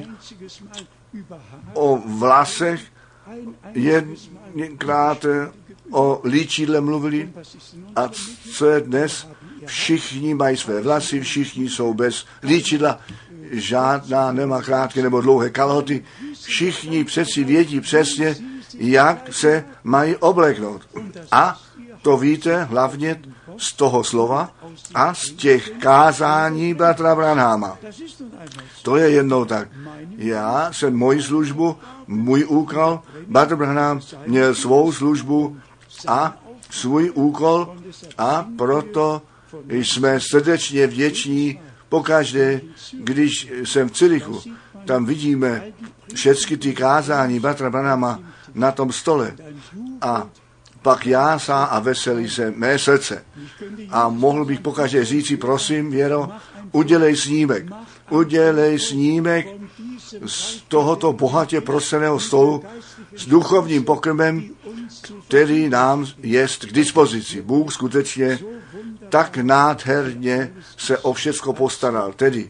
o vlasech, jedenkrát o líčidle mluvili a co je dnes, všichni mají své vlasy, všichni jsou bez líčidla, žádná nemá krátké nebo dlouhé kalhoty, všichni přeci vědí přesně, jak se mají obleknout. A to víte hlavně z toho slova a z těch kázání bratra Branhama. To je jednou tak. Já jsem moji službu, můj úkol, bratr Branham měl svou službu a svůj úkol a proto jsme srdečně vděční pokaždé, když jsem v Cirichu. Tam vidíme všechny ty kázání bratra Branhama na tom stole. A pak jásá a veselí se mé srdce. A mohl bych pokaždé říci, prosím, Věro, udělej snímek. Udělej snímek z tohoto bohatě prosteného stolu s duchovním pokrmem, který nám je k dispozici. Bůh skutečně tak nádherně se o všecko postaral. Tedy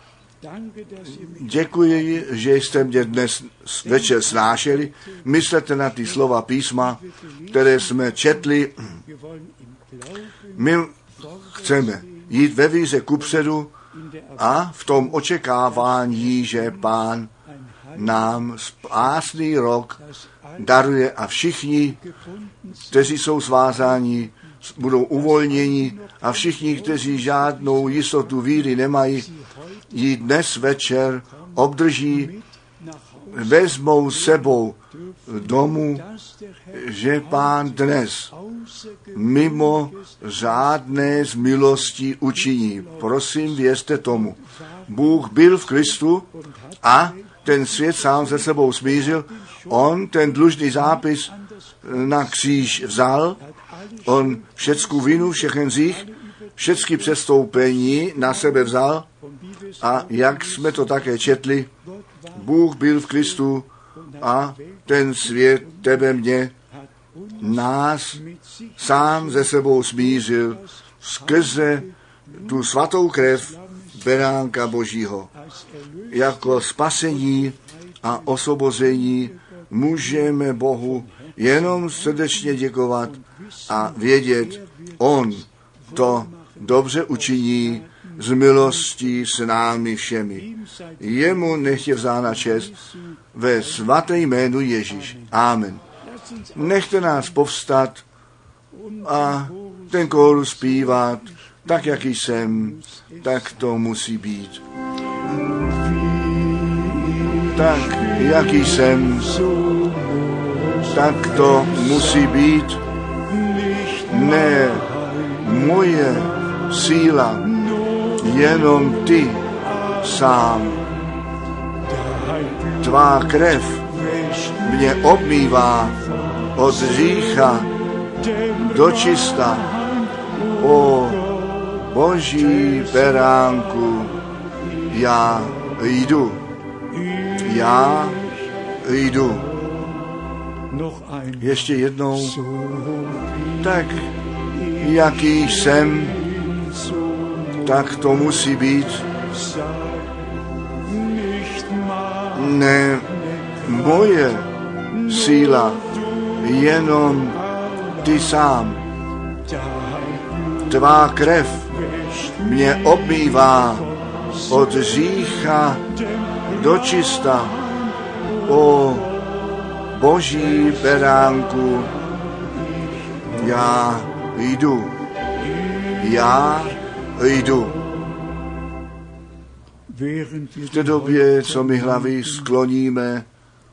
děkuji, že jste mě dnes večer snášeli. Myslete na ty slova písma, které jsme četli. My chceme jít ve víře kupředu a v tom očekávání, že Pán nám spásný rok daruje a všichni, kteří jsou svázáni, budou uvolněni a všichni, kteří žádnou jistotu víry nemají, ji dnes večer obdrží, vezmou sebou domů, že Pán dnes mimo řádné z milostí učiní. Prosím, věřte tomu. Bůh byl v Kristu a ten svět sám se sebou smířil, on ten dlužný zápis na kříž vzal, on všecku vinu, všechen zích, všechny přestoupení na sebe vzal a jak jsme to také četli, Bůh byl v Kristu a ten svět, tebe, mě, nás sám ze sebou smířil skrze tu svatou krev beránka Božího. Jako spasení a osvobození můžeme Bohu jenom srdečně děkovat a vědět, on to dobře učiní z milostí s námi všemi. Jemu nech je vzána čest ve svaté jménu Ježíš. Amen. Nechte nás povstat a ten kórus zpívat, tak jak jsem, tak to musí být. Tak jaký jsem, tak to musí být. Ne moje síla, jenom ty sám. Tvá krev mě obmývá od hřícha do čista. O Boží beránku, já jdu, já jdu. Ještě jednou, tak jaký jsem, tak to musí být. Ne moje síla, jenom ty sám. Tvá krev mě obmývá od hřícha do čista. O Boží beránku, já jdu, já jdu. V té době, co my hlavy skloníme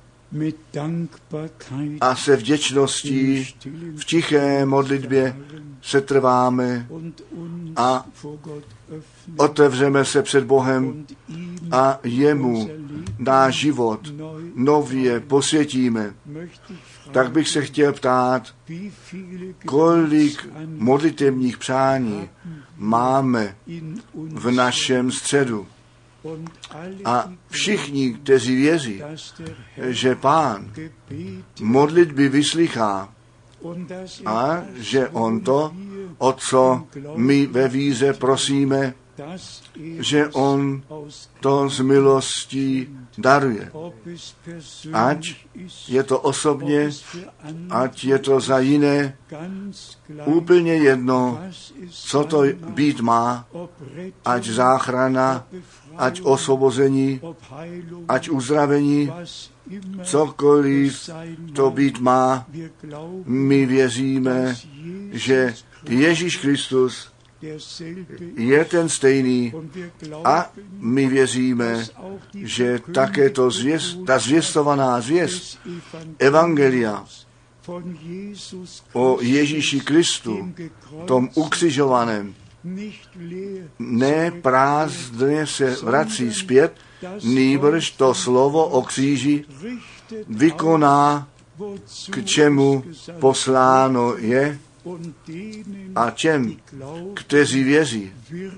a se vděčností v tiché modlitbě se trváme a otevřeme se před Bohem a jemu náš život nově posvětíme, tak bych se chtěl ptát, kolik modlitevních přání máme v našem středu. A všichni, kteří věří, že Pán modlitby vyslychá a že on to, o co my ve víře prosíme, že on to z milostí daruje. Ať je to osobně, ať je to za jiné, úplně jedno, co to být má, ať záchrana, ať osvobození, ať uzdravení, cokoliv to být má, my věříme, že Ježíš Kristus je ten stejný a my věříme, že také to zvěst, ta zvěstovaná zvěst Evangelia o Ježíši Kristu, tom ukřižovaném, ne prázdně se vrací zpět, nýbrž to slovo o kříži vykoná, k čemu posláno je, a těm, kteří věří,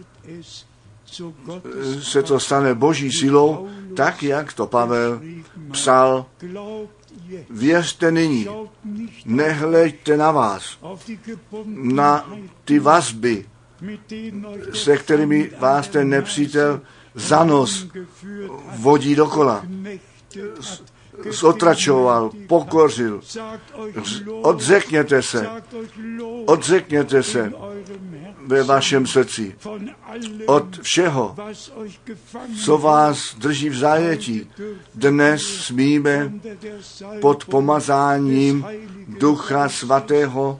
se to stane Boží silou, tak, jak to Pavel psal. Věřte nyní, nehleďte na vás, na ty vazby, se kterými vás ten nepřítel za nos vodí dokola, zotračoval, pokořil. Odřekněte se, odřekněte se ve vašem srdci od všeho, co vás drží v zajetí. Dnes smíme pod pomazáním Ducha Svatého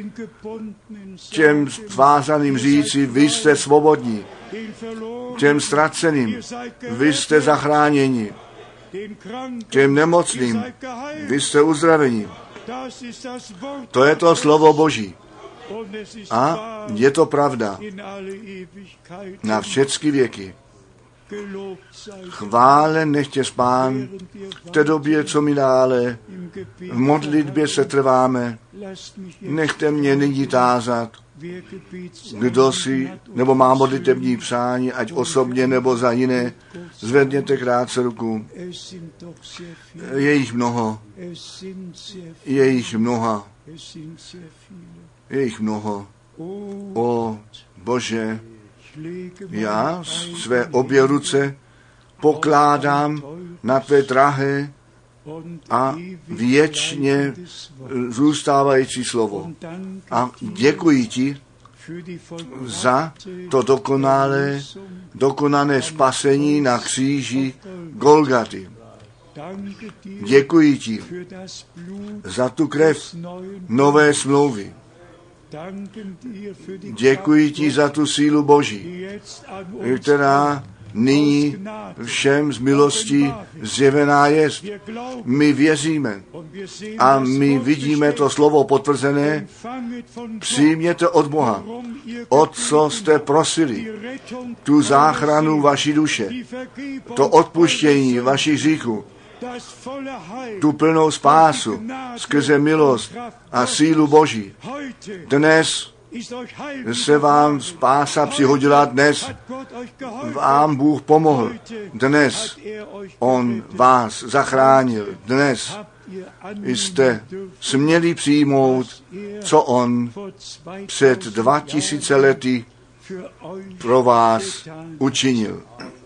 těm svázaným říci, vy jste svobodní, těm ztraceným, vy jste zachráněni, těm nemocným, vy jste uzdraveni. To je to slovo Boží. A je to pravda na všechny věky. Chválen nechtě Pán v té době, co mi dále v modlitbě se trváme. Nechte mě nyní tázat, kdo si, nebo má modlitební přání, ať osobně nebo za jiné, zvedněte krátce ruku. Je jich mnoho. Je jich mnoha. Je jich mnoho. O Bože, já své obě ruce pokládám na tvé drahé a věčně zůstávající slovo. A děkuji ti za to dokonalé, dokonané spasení na kříži Golgaty. Děkuji ti za tu krev nové smlouvy. Děkuji ti za tu sílu Boží, která nyní všem z milostí zjevená jest. My věříme a my vidíme to slovo potvrzené. Přijměte od Boha, o co jste prosili, tu záchranu vaší duše, to odpuštění vašich hříchů, tu plnou spásu skrze milost a sílu Boží. Dnes se vám spása přihodila, dnes vám Bůh pomohl, dnes On vás zachránil, dnes jste směli přijmout, co On před dva tisíce lety pro vás učinil.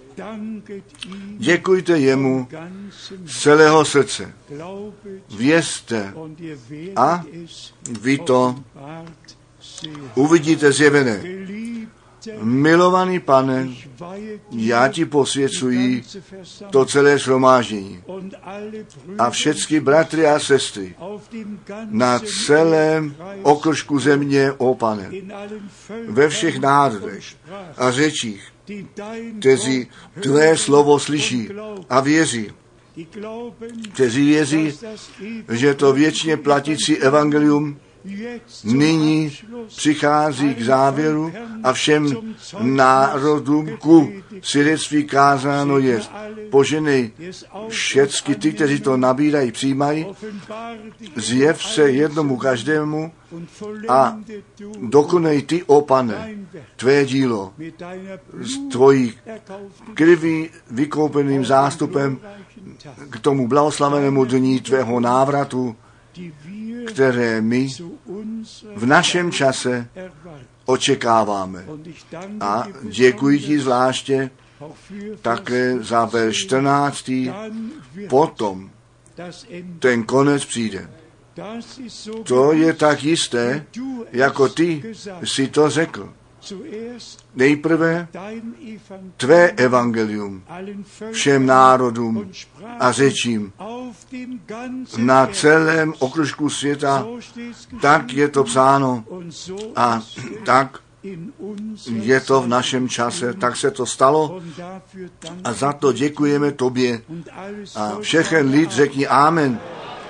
Děkujte jemu z celého srdce. Věřte a vy to uvidíte zjevené. Milovaný Pane, já ti posvěcuji to celé shromáždění a všechny bratry a sestry na celém okružku země, o Pane, ve všech národech a řečích, kteří tvé slovo slyší a věří, kteří věří, že to věčně platící evangelium nyní přichází k závěru a všem národům ku svědectví kázáno jest. Poženej všecky ty, kteří to nabírají, přijímají, zjev se jednomu každému a dokonej ty, o Pane, tvé dílo s tvojí krví vykoupeným zástupem k tomu blahoslavenému dní tvého návratu, které my v našem čase očekáváme. A děkuji ti zvláště také za verš čtrnáctý. Potom ten konec přijde. To je tak jisté, jako ty si to řekl. Nejprve tvé evangelium všem národům a řečím na celém okružku světa, tak je to psáno a tak je to v našem čase, tak se to stalo a za to děkujeme tobě. A všechen lid řekni amen.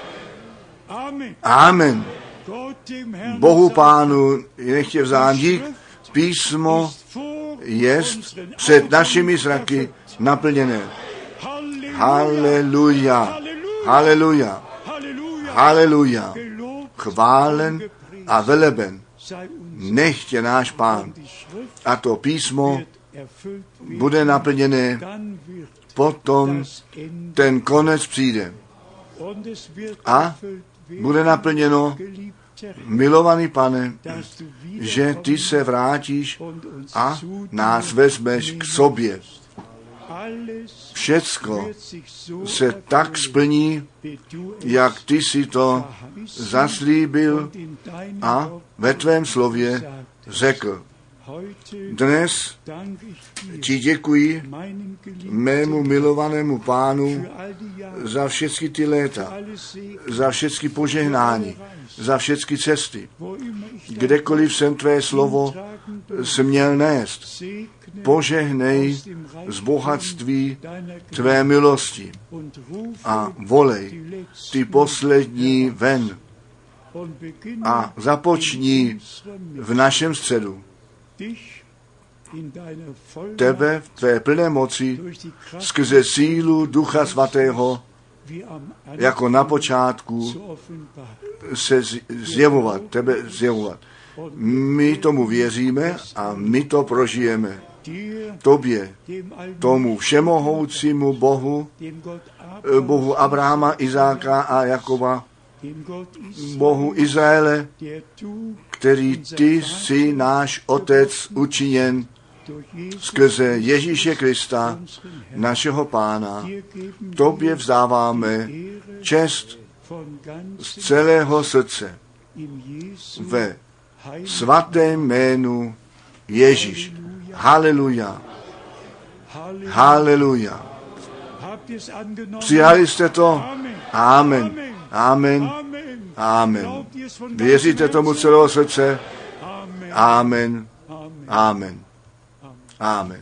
Amen. Bohu Pánu nechtě vzán dík. Písmo jest před našimi zraky naplněné. Haleluja, haleluja, haleluja. Chválen a veleben nechtě náš Pán. A to písmo bude naplněné, potom ten konec přijde. A bude naplněno, milovaný Pane, že ty se vrátíš a nás vezmeš k sobě. Všecko se tak splní, jak ty si to zaslíbil a ve tvém slově řekl. Dnes ti děkuji, mému milovanému Pánu, za všechny ty léta, za všechny požehnání, za všechny cesty. Kdekoliv jsem tvé slovo směl nést, požehnej z bohatství tvé milosti a volej ty poslední ven a započni v našem středu tebe v tvé plné moci skrze sílu Ducha Svatého jako na počátku se zjevovat, tebe zjevovat. My tomu věříme a my to prožijeme. Tobě, tomu všemohoucímu Bohu, Bohu Abrahama, Izáka a Jakoba, Bohu Izraele, který ty jsi náš Otec učiněn skrze Ježíše Krista, našeho Pána. Tobě vzdáváme čest z celého srdce ve svatém jménu Ježíš. Haleluja. Haleluja. Přijali jste to? Amen. Amen. Amen. Věříte tomu celého srdce? Amen. Amen. Amen.